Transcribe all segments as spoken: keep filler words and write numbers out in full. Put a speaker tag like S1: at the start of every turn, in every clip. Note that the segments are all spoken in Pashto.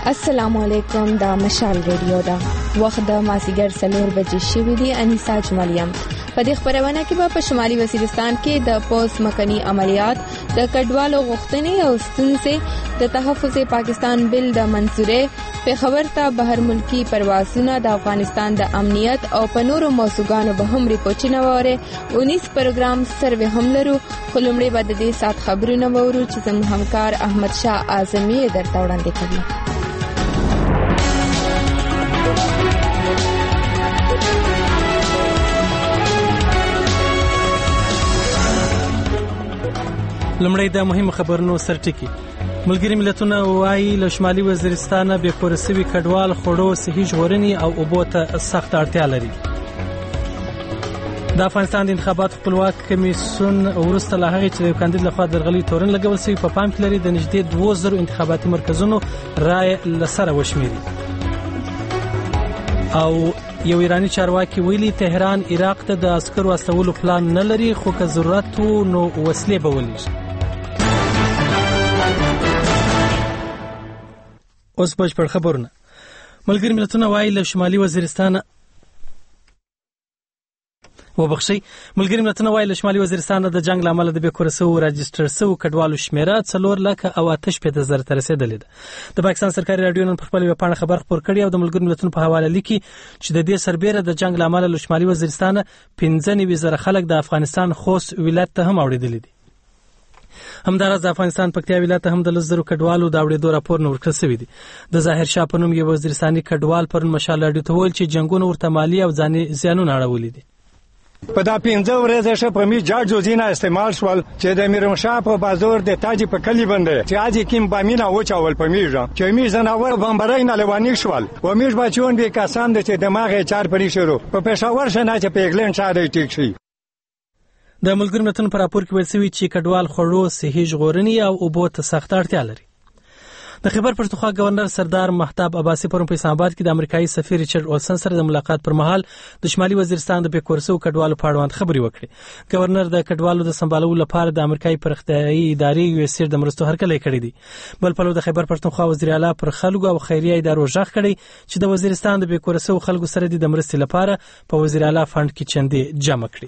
S1: السلام علیکم دا مشال ریډیو دا وخت د مازیګر څلور بجې شوې دي. انیسا جمالیم په دې خبرونه کې په شمالي وزیرستان کې د پوز مکنی عملیات د کډوالو غوښتنې او ستونزې د تحفظ پاکستان بل د منځورې په خبر ته بهر ملکی پروازونه د افغانستان د امنیت او په نورو موضوعاتو به هم ریپورتونه وره انیس پروګرام سروې هم لرو. خلمړې بعد دې سات خبرونه وورو چې زموږ همکار احمد شاه اعظمي درته وړاندې کوي.
S2: لمړی د مهم خبرونو سرټکی. ملګری ملتونه وايي له شمالي وزیرستان به کورسوي کډوال خړو صحي ژغورنې او اوبو ته سخت اړتیا لري. د افغانستان د انتخاباتو خپلواک کمیسیون ورسته له هغې چې د کاندید لخوا درغلي تورن لګول شوی په پام کې لري د نږدې دوه زره انتخاباتي مرکزونو رای لسره وشمیري. او یو ایرانی چارواکي ویلي تهران عراق ته د عسکرو استولو پلان نه لري خو که ضرورت نو وسلې به ولېږي. اوس بشپړ خبرونه. ملګری ملتونه وايي له شمالي وزیرستان وبخښي ملګری ملتونه وايي له شمالي وزیرستان د جنگ لامل د بیکورسو راجستر سو کډوالو شمیره څلور لک او آتش په د زر تر رسیدلې ده. د پاکستان سرکاري رادیو نن په خپل ویبپاڼه خبر خبر کړی او د ملګری ملتونو په حواله لیکي چې د دې سربېره د جنگ لامل له شمالي وزیرستان پنځه نوي زره خلک د افغانستان خوست ولایت ته هم اوریدل دي. همدارس د افغانستان پکتیا ولایت هم د لزرو کډوالو د اوریدو راپور نور کړی شوی دی. د ظاهر شاه په نوم یو وزیرستاني کډوال پر مشال رادیو ته ویل چې جنگونه ورته مالی او ځاني زیانونه اړولې دي.
S3: په دا پنځه ورځې شه په می جاج زینا استعمال شول چې د میرمشاه په بازار د تاج په کلی باندې چې اځي کیم بامینا وچاول په میژه چې می زناور بمبرای نه لوانی شول و میژ بچون به کسان د چې دماغ چار پرې شروع په پېښور شنه چې په انګلند شاده ټیک شي.
S2: د ملګری ملتونو په راپور کې ویل شوی چې کډوال خړو صحي ژغورنې او اوبو ته سخت اړتیا لري. د خیبر پښتونخوا گورنر سردار مهتاب عباسي پرون په اسلام آباد کې د امریکایي سفیر ریچارډ اولسن سره د ملاقات پر مهال د شمالي وزیرستان د بیکورسو کډوالو په اړه خبرې وکړې. گورنر د کډوالو د سمبالولو لپاره د امریکایي پرختیایي ادارې یو سیر د مرستو هرکلی کړی دی. بل په لور د خیبر پښتونخوا وزیر اعلی پر خلکو او خیریه ادارو ژغ کړی چې د وزیرستان د بیکورسو خلکو سره د مرستې لپاره په وزیر اعلی فند کې چندې جمع کړي.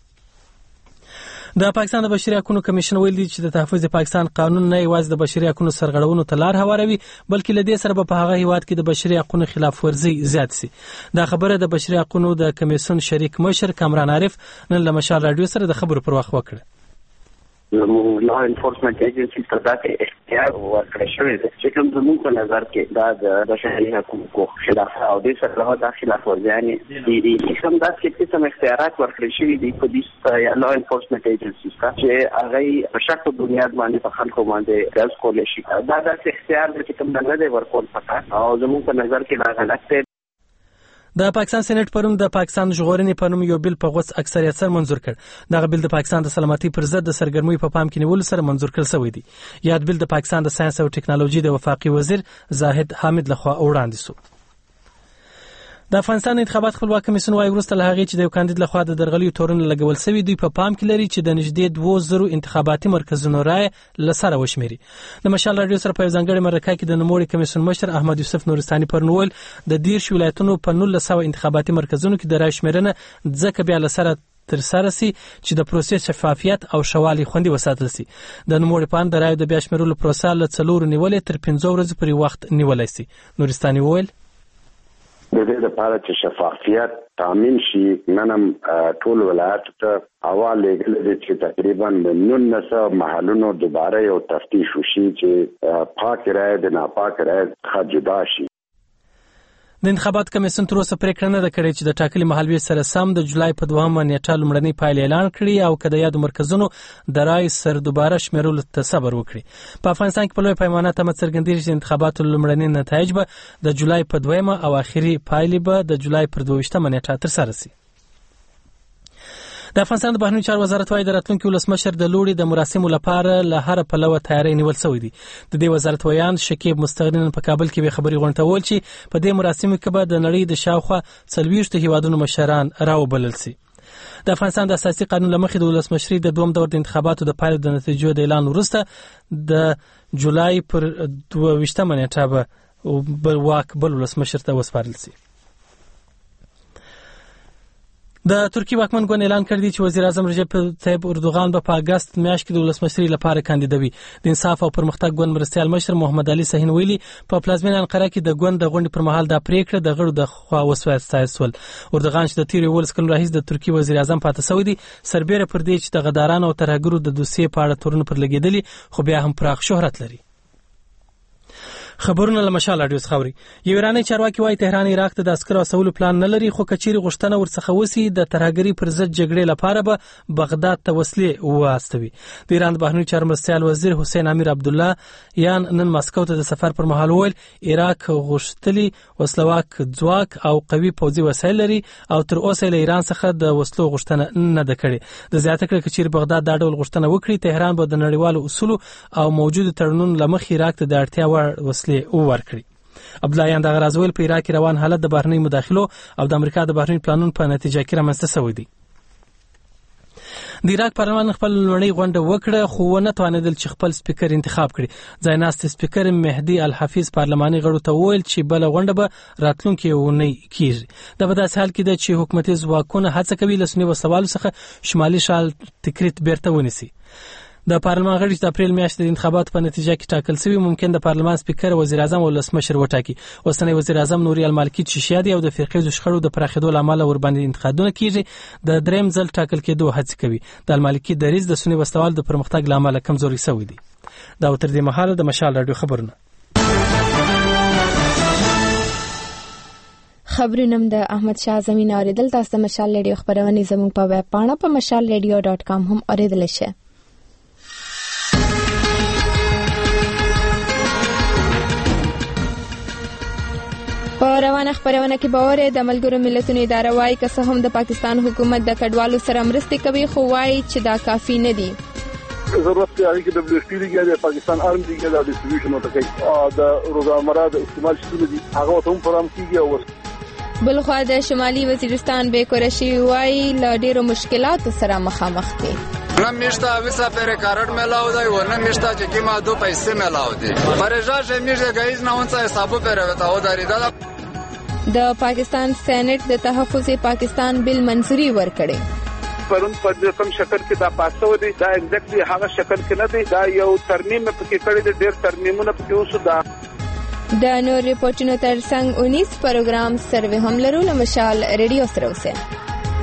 S2: د پاکستان د بشري حقوقو کمیشن ویلي چې د تحفظ پاکستان قانون نه یوازې د بشري حقوقو سرغړونو ته لار هواروي بلکې له دې سره په هغه هیواد کې د بشري حقوقو خلاف ورزي زیات شي. دا خبره د بشري حقوقو د کمیسیون شریک مشر کامران عارف نن له مشال رادیو سره د خبرو پر وخت وکړه.
S4: زموږ لا انفورسمنت ایجنسی ته دا اختیار ورکړی شوی دی چې کوم زموږ په نظر کې دا د بشري حقوقو خلاف او د سره د خلاف ورزیانې دي دي کوم دا چې څه اختیارات ورکړي شوی دي په دې لا انفورسمنت ایجنسی چې هغه په شخصي بنیاد باندې په خلکو باندې راز کول شي. دا د اختیار چې کوم نه دی ورکول پکار او زموږ په نظر کې دا غلط دی.
S2: د پاکستان سېنات پرون د پاکستان ژغورنې په نوم یو بل په غوڅ اکثریت سره منظور کړ. دغه بل د پاکستان د سلامتۍ پر ضد د سرګرمۍ په پام کې نیولو سره منظور کړل شوی دی. یاد بل د پاکستان د ساينس او ټکنالوژي د وفاقي وزیر زاهد حامد لخوا وړاندې شو. د افغانستان انتخابات خپلواک کمیسیون وايي ورسته له هغې چې د کاندید لخوا د درغلي تورن لګول شوی دوی په پام کې لري چې د نږدې دوه زره انتخاباتي مرکزونو رای لسره وشمیري. د مشال رادیو سره په ځانګړي مرکه کې د نوموړي کمیسیون مشر احمد یوسف نورستاني پرنول د دیرش ولایتونو په نولس سوه انتخاباتي مرکزونو کې د رای شمیرنه ځکه بیا لسره تر سره سي چې د پروسې شفافیت او شوالي خوندي وساتل سي. د نوموړي په اند د رای د بیا شمیرلو پروسه له څلورو نیولې تر پنځه ورځې پورې وخت نیولای سي. نورستاني وویل
S5: د دې لپاره چې شفافیت تامین شي نن ټول ولایت ته اول لګل دي چې تقریبا نولس محلونو دوباره یو تفتیش وشي چې پاک رای د ناپاک رای څخه جدا شي.
S2: د انتخابات کمیسیون تر اوسه پریکړه نه ده کړې چې د ټاکلي مهالوي سره سم د جولای په دوهمه نیټه لومړنۍ پایلې اعلان کړي او که د یادو مرکزونو د رای سر دوباره شمیرلو ته صبر وکړي. په افغانستان کې په لویه پیمانه تمه څرګندېږي چې د انتخاباتو لومړني نتایج به د جولای په دویمه او آخري پایلې به د جولای پر دوه ویشتمه نیټه ترسره شي. د افغانستان د بهرنیو چارو وزارت وايي د راتلونکي ولسمشر د لوړې د مراسمو لپاره له هر پلوه تیاری نیول شوی دی. د دې وزارت ویان شکیب مستغنین په کابل کې به خبري غونډه ول چې په دې مراسمو کې به د نړۍ د شاوخوا څلوېښت هیوادونو مشران راوبلل شي. د افغانستان د اساسي قانون لمخې د ولسمشرۍ د دوم دور د انتخاباتو د پایلو د نتیجو د اعلان وروسته د جولای پر دوه ویشتمه نیټه به واک بل ولسمشر ته وسپارل شي. د ترکی واکمن ګوند اعلان کړی چې وزیر اعظم رجب طیب اردوغان به په اگست میاشت کې د ولسمشرۍ لپاره کاندیدوي. د انصاف او پرمختګ ګوند مرستیال مشر محمد علي صهین ویلي په پلازمینه انقره کې د ګوند د غونډې پر مهال دا پریکړه د غړو د خوا وسوسول. اردوغان چې د تیر یولس کلونو راهیسې د ترکی وزیر اعظم پاتې شوی دی، سربېره پر دې چې د غدارانو او ترهګرو د دوسیې په اړه تورونه پر لګېدلي، خو بیا هم پراخ شهرت لري. خبرونه له مشال رادیو څخه اوري. یو ایرانی چارواکي وايي تهران عراق ته د عسکرو اصولو پلان نه لري، خو کچيري غوښتنه ورڅخه وسی د ترهګری پر ضد جګړې لپاره به بغداد ته وسلې واستوي. د ایران د بهرنی چارو مرستیال وزیر حسین امیر عبدالله یان نن مسکو ته د سفر پر مهال ویل عراق غوښتلي وسلواک ځواک او قوي پوځي وسایل لري او تر اوسه له ایران څخه د وسلو غوښتنه نه ده کړې. د زیاته کړ کچيري بغداد دا ډول غوښتنه وکړي، تهران به د نړیوالو اصولو او موجود تړونونو لمخې عراق ته د اړتیا وړ وسلې ورکړي. عبدالله یان دغه راز ویل په عراق روان حالت د بهرنی مداخلو او د امریکا د بهرنی پلانونو په نتیجه کې رامنځته شوی دی. د عراق پارلمان خپل لومړنۍ غونډه وکړه، خو ونه توانېدل چې خپل سپیکر انتخاب کړي. ځایناست سپیکر مهدي الحفیظ پارلماني غړو ته وویل چې بل غونډه به راتلونکي اونۍ کیږي. دا په داسې حال کې ده چې حکومتي ځواکونه هڅه کوي له سنوي وسوالو څخه شمالي شال تکریت بیرته ونیسي. د پارلمان غړي د اپریل میاشتې د انتخاباتو په نتیجه کې ټاکل شوی، ممکن د پارلمان سپیکر، وزیر اعظم او ولسمشر وټاکي. اوسنی وزیر اعظم نوري المالکی چې شیادي او د فرقې شخړو د پراخېدو لامل ور باندې انتقادونه کیږي، د دریم ځل ټاکل کېدو هڅه کوي. د المالکی دریځ د سنوي وسوال د پرمختګ لامل کمزوري شوی دی. دا تر دې مهاله د مشال رادیو خبرونه.
S1: خبرونه د احمد شاه زمين اوریدل. تاسو د مشال رادیو خبرونه زموږ په ویب پاڼه په مشال رادیو ډاټ کام هم اوریدل شئ. په روانه خبرونه کې باور د ملګرو ملتونو اداره وايي که څه هم د پاکستان حکومت د کډوالو سره مرستې کوي، خو وايي چې دا کافي نه دي.
S6: ضرورت دی چې د دبليو ایف پی لګي د پاکستان آرم دی د ډیسټریبیوشن او تکي د روزمره د استعمال شتون دي هغه ته هم پرام کیږي. او
S1: بلخوا د شمالي وزیرستان بیکورشي وايي له ډیرو مشکلاتو سره مخامخ دي.
S7: نه میشته وسه پر کارت ملاو دی و نه میشته چې کیما دو پیسې ملاو دي. پرېجاش میشه گایز نه اونڅه حسابو پر وتا او دریدا.
S1: د پاکستان سېنات د تحفظ پاکستان بل منظوري ورکړي.
S6: پرون په کوم شکل کې دا پاسو دي دا ایگزیکټلی هغه شکل کې نه دی، دا یو ترمیم پکې کړی دی، ډېر ترمیمونه پکې اوسه. دا
S1: د نور ریپورتونو ترڅنګ اونیس پروګرام سروې هم لرو. له مشال ریډیو سره اوسه.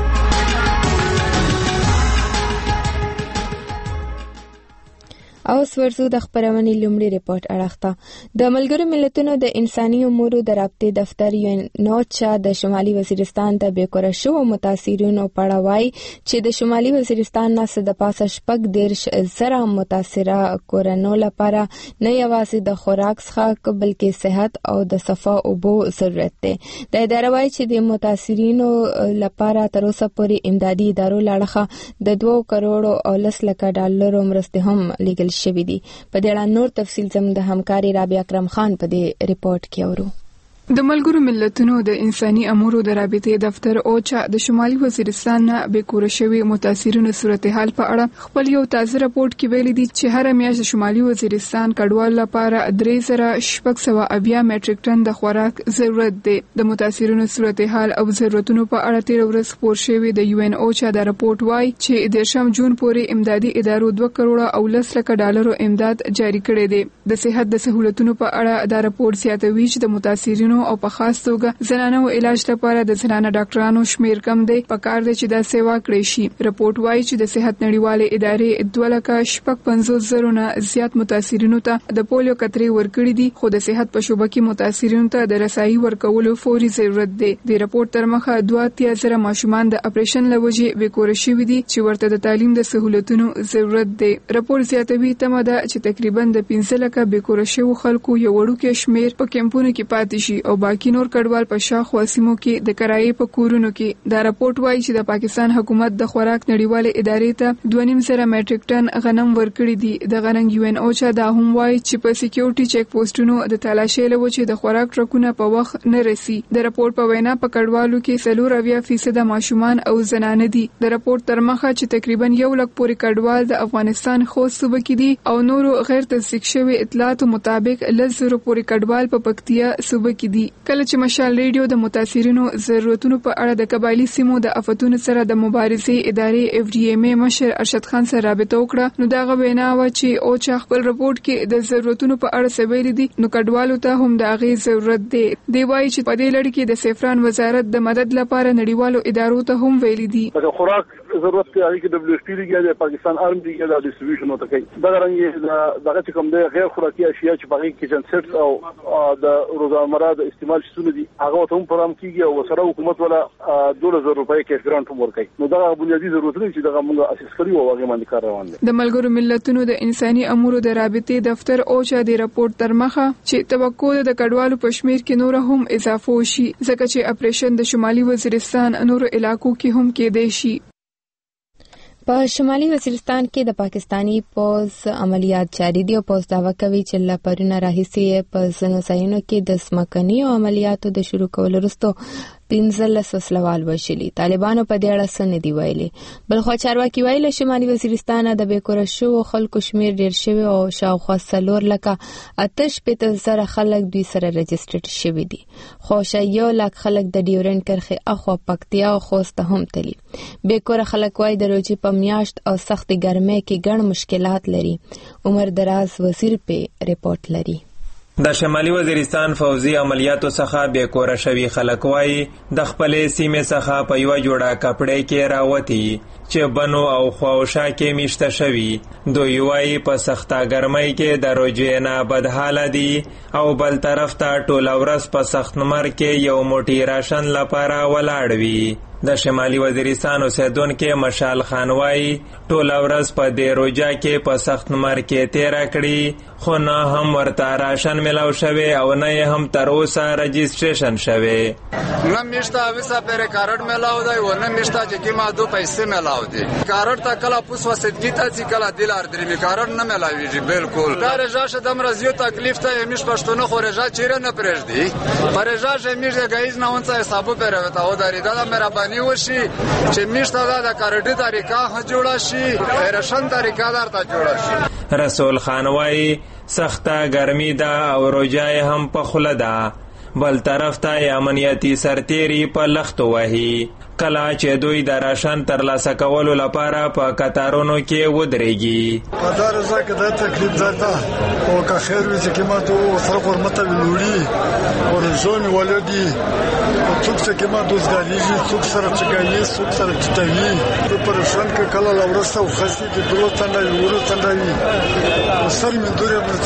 S1: او ورزو د خبرونې لومړی ریپورت اړخته د ملګرو ملتونو د انساني امورو د رابطې دفتر یو نوچا د شمالي وزیرستان ته بیکوره شو متاثرینو پړاوای چې د شمالي وزیرستان نه د پاسه شپږ دیرش زره متاثره کورونو لپاره نه یوازې د خوراک څخه بلکې صحت او د صفا اوبو ضرورت دی. د اداره وايي چې د متاثرینو لپاره تر اوسه پورې امدادي ادارو لړخه د دوه کروڑو او لس لکه ډالرو مرستې هم لیږل شوی دی. په دې اړه نور تفصیل زموږ د همکاري رابعه اکرم خان په دې ریپورت کې اورو.
S8: د ملګرو ملتونو د انساني امورو د رابطې دفتر اوچا د شمالي وزیرستان نه بیکوره شوی متاثرینو صورتحال په اړه خپل یو تازه راپورټ کې ویلي دي چې هر میاشت د شمالي وزیرستان کډوال لپاره درې زره شپږ سوه اویا میټریک ټن د خوراک ضرورت دی. د متاثرینو صورتحال او ضرورتونو په اړه تیر ورځ خپور شوی د یو ان اوچا د راپورټ وايي چې د شم جون پورې امدادي ادارو دوه کروڑه او لس لکه ډالرو امداد جاری کړی دی. د صحت د سہولتونو په اړه دا راپورټ زیاتوي چې د متاثرینو او په خاص توګه زنانو علاج لپاره د زنانه ډاکټرانو شمیر کم دی. پکار دی چې دا سیوا کړی شي. راپورټ وايي چې د صحت نړیوالې ادارې دوه لکه شپږ پنځوس زره نه زیات متاثرینو ته د پولیو قطرې ورکړي دي، خو د صحت په شوبه کې متاثرینو ته د رسایي ورکولو فوري ضرورت دی. د راپورټ تر مخه دوه اتیا زره ماشومان د اپریشن لوجې بیکوره شوي دي چې ورته د تعلیم د سہولتونو ضرورت دی. راپورټ زیاتوي تمه ده چې تقریبا د پنځه لکه بیکوره شوو خلکو یو وړوکی شمیر په کیمپونو کې پاتې شي او باقی نور کډوال په شاخو سیمو کې د کرایې په کورونو کې. دا راپورټ وایي چې د پاکستان حکومت د خوراک نړیوالې ادارې ته دوه نیم سره میټریک ټن غنم ورکړي دي. د غنم یو ان اوچا دا هم وایي چې په سکیورټي چیک پوسټونو د تلاشۍ له وجې د خوراک ټرکونه په وخت نه رسي. د راپورټ په وینا په کډوالو کې څلور اویا فیصد ماشومان او زنانه دي. د راپورټ تر مخه چې تقریبا یو لک پورې کډوال د افغانستان خوست صوبه کې دي او نورو غیر تصدیق شوی اطلاعاتو مطابق لزر پورې کډوال په پکتیا صوبه کې دي. کله چې مشال ریډیو د متاثرینو ضرورتونو په اړه د قبایلی سیمو د افتونو سره د مبارزې ادارې اف ډي ایم ای مشر ارشد خان سره رابطه وکړه نو دا غوښنه و چې او چا خپل راپورټ کې د ضرورتونو په اړه سویل دي نو کډوالو ته هم د هغه ضرورت دی. دی وایي چې په دې لړ کې د سیفران وزارت د مدد لپاره نړیوالو ادارو ته هم ویلي دي.
S6: د خوراک ضرورت کې هغه کې دبليو ایف پی لګي د پاکستان آرم دی د ډیسټریبیوشن وته کوي. دا رنګ دغه چې کوم د غیر خوراکي اشیاء چې باغی کچن سیټ او د روزمره د استعمال شونه دي هغه ته هم پرام کیږي او سره حکومت ولا دوه زره روپۍ کې ګرانټ هم ورکړي. نو دا بنیادی ضرورتونه چې دغه موږ اساس کړی او هغه باندې کار روان دي.
S8: د ملګرو ملتونو د انساني امورو د رابطې دفتر اوچا د راپورټ تر مخه چې توقع د کډوالو په شمیر کې نور هم اضافه وشي ځکه چې اپریشن د شمالي وزیرستان نورو علاقو کې هم کېدای شي.
S1: په شمالي وزیرستان کې د پاکستانی پوز عملیات جاری دي او پوز داوا کوي چې له پرونه راهیسې په ځینو ځایونو کې د سمکني او عملیاتو د شروع کولو وروسته پنځلس وسلوال وشلي. طالبانو په دې اړه څه نه دی ویلي. بلخو چارواکي ویلي شمالي وزیرستان د بیکوره شوو خلکو شمیر ډیر شوی او شاوخوا څلور لکه اتش پته زره خلک دوی سره رجسټرډ شوي دي. خو شایو لک خلک د ډیورنډ کرخه اخوا پکتیا او خوست هم تلي. بیکوره خلک وای د روزي په میاشت او سخت ګرمۍ کې ګڼ مشکلات لري. عمر دراز وزیر په ریپورت لري.
S9: د شمالي وزیرستان فوزي عملیاتو څخه بیکوره شوي خلک وایي د خپلې سیمې څخه په یوه جوړه کپړۍ کې راوتي چې بنو او خواوشا کې میشته شوي. دوی وایي په سخته ګرمۍ کې د روژې نه بدحاله دي او بل طرف ته ټوله ورځ په سخت نمر کې یو موټی راشن لپاره ولاړ وي. د شمالي وزیرستان اوسیدونکي مشال خان وایي ټوله ورځ په دې روژه کې په سخت نمر کې تیره کړي خو نه هم ورته راشن ملاو شوی او نه هم تر اوسه رجسټریشن شوی.
S7: نه میشته اوسه پر کارت ملاو دی و نه میشته چې کیما دو پیسې ملاو دي. کارت تا کلا پوس وسیدگی تا چې کلا دلار درې کارت نه ملاویږي بالکل. دا رجاشه د مرزیو تکلیف ته میش پښتون خو رجا چیرې نه پرېږدي. پر رجاشه میش گایز نه اونڅه حسابو پر وتا او داری دا مهرباني وشي چې میشته دا د کارت طریقه جوړه شي رشن طریقه درته جوړه شي.
S9: رسول خان وایي سخته ګرمي ده او روژه هم په خوله ده. بل طرف ته امنیتي سرتیري په لختو وهي کله چې دوی د راشن ترلاسه کولو لپاره په قطارونو کې ودرېږي.
S10: په دا رضا کې دا تکلیف ده او که خیر وي چې کما تو سره قرمته ویلوړي او رژون ولدي او څوک چې کما دوزګالیږي څوک سره چګایي څوک سره چټوي په پرشن کې کله لورسته او خاصي د دوه تنه ورو تنه او سر مې دوی په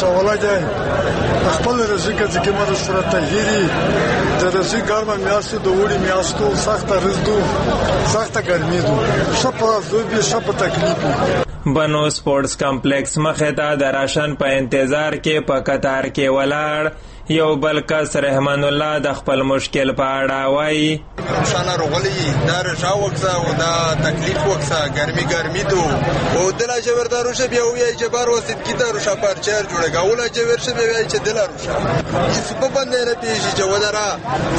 S10: څولاده خپل رزق چې کما سره تهيري د رزق ګرمه میاشتو د وړي میاشتو سخت رزق سخته ګرمي ده شپه زوبي شپه تکلیف.
S9: بنو سپورټس کمپلیکس مخه ته د راشن په انتظار کې په قطار کې ولاړ یو بل کس رحمان الله د خپل مشکل په اړه وایي
S11: شانه روغلی دا رشا وکسا او دا تکلیف وکسا ګرمي ګرمي تو او دلا جبر دارو شه بیا وی جبر وسید کی دارو شه پر چیر جوړه گاولا جبر شه بیا چې دلارو شه هیڅ په باندې نه پیږي چې ودرا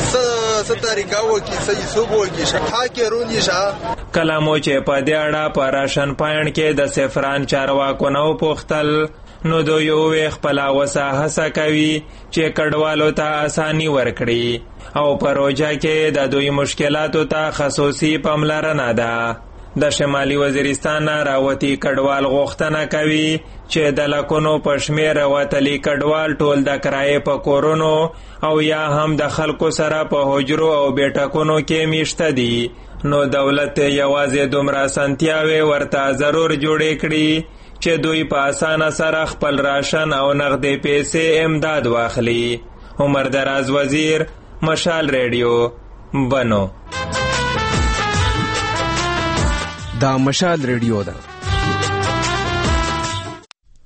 S11: س س طریقه وکي صحیح سوب وکي شخا کې رونی شه.
S9: کلامو چې په دې اړه په راشن پاین کې د سفران چارواکو نو پوښتل نو دوی یو خپل وسه هڅه کوي چې کډوالو ته اساني ورکړي او په روژه کې د دوی مشکلاتو ته خصوصي پاملرنه ده. د شمالي وزیرستان راوتی کډوال غوښتنه کوي چې د لکونو په شمیر وتلي کډوال ټول د کرایې په کورونو او یا هم د خلکو سره په حجرو او بیټکونو کې میشته دي. نو دولت یوازې دومره اسانتیاوې ورته ضرور جوړې کړي چې دوی په اسانه سره خپل راشن او نغدې پیسې امداد واخلي. عمر دراز وزیر مشال ریډیو بنو.
S12: دا مشال ریډیو ده.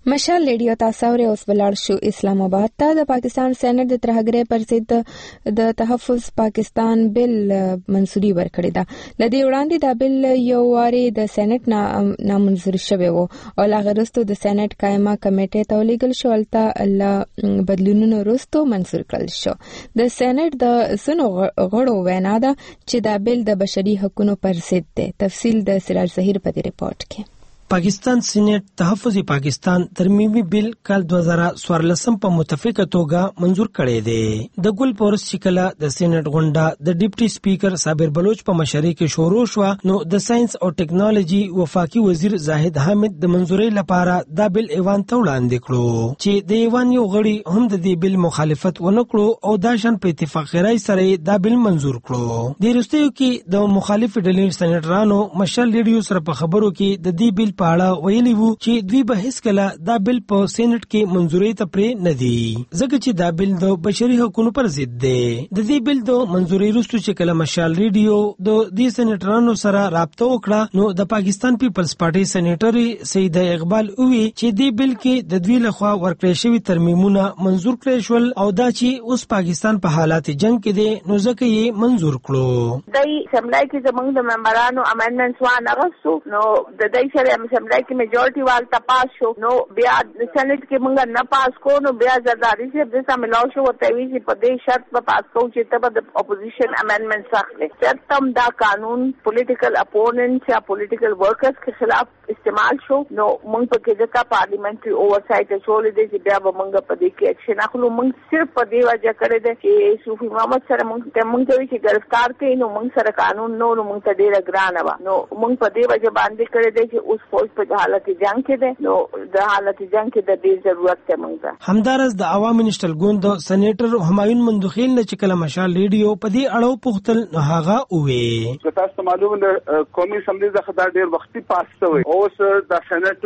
S1: مشال ریډیو تاسو اورئ. اوس ولاړ شو اسلام آباد ته. د پاکستان سېنات د ترهګرۍ پر ضد د تحفظ پاکستان بل منسوړي ورکړی ده. لدې وړاندې دا بل یو واري د سېنات نامنظور شوی وو او لا غرستو د سېنات قائمه کمیټې ته ولیږل شو. الته الله بدلونونو وروسته منسوړ کړل شو. د سېنات د سنو غړو وینا ده چې دا بل د بشري حقوقو پر ضد دی. تفصیل د سراج ظهیر په دې ریپورت کې.
S12: پاکستان سینیټ تحفظ پاکستان ترمیمي بل کال دو هزار څوارلس په متفقه توګه منظور کړی دی. د ګل پورس شکله د سینیټ غونډه د ډیپټي سپیکر صابر بلوچ په مشرۍ کې شروع شو. نو د ساينس او ټیکنالوژي وفاقي وزیر زاهد حامد د منظوري لپاره دا بل ایوان ته وړاندې کړو چې د ایوان یو غړي هم د دې بل مخالفت ونکړو او دا شان په اتفاق رائے سره دا بل منظور کړو. د وروستیو کې د مخالف ډلې سېنیټرانو مشال ریډیو سره په خبرو کې د دې بل پاړه ویلي وو چې دوی به هیڅ کله دا بل په سېنات کې منځوري ته پرې نه دی ځکه چې دا بل د بشري حقوقو پر ضد دی. د دې بل د منځوري وروسته چې کله مشال ریډیو د دې سېنیټرانو سره رابطه وکړه نو د پاکستان پیپلز پارټي سېنیټر سید اقبال وی چې دې بل کې د دوی لخوا ورکړې شوی ترمیمونه منظور کړل شول او دا چې اوس پاکستان په حالات جنگ کې دی نو ځکه یې منظور کړو.
S13: دای سملای کې زمونږ د ممبرانو امندمنټس وانه غوښتو نو د دې سره سملای کې میجورټي وال تپاس شو نو بیا سېنات کې مونږ نه پاس کو نو بیا زرداری سے د سملاو شو ورته وی چې په دې شرط په پاس کو چې ته د اپوزیشن امندمنټ اخلي چې تم دا قانون پولیټیکل اپوننټس یا پولیټیکل ورکرز کے خلاف استعمال شو نو مونږ په کې ځکه پارلیمنټري اوورسایت چولې دي چې بیا به مونږ په دې کې اکشن اخلو. مونږ صرف په دې وجه کړی دی چې صوفي محمد سره مونږ ته مونږ ته چې گرفتار کړي نو مونږ سره قانون نو مونږ ته ډیره ګرانه وه نو مونږ په دې وجه باندې کړی دی چې اوس فوج په حالت جنگ کې ده نو د حالت جنگ کې د دې ضرورت ته مونږ ته.
S12: همدارس د عوامي نشټل ګوند سېنیټر همایون مندوخیل نه چې کله مشال ریډیو په دې اړه پوښتل نو هغه وې
S6: چې تاسو معلومه ده قومي اسمبلی څخه دا ډیر وختي پاس شوی اوس د سېنات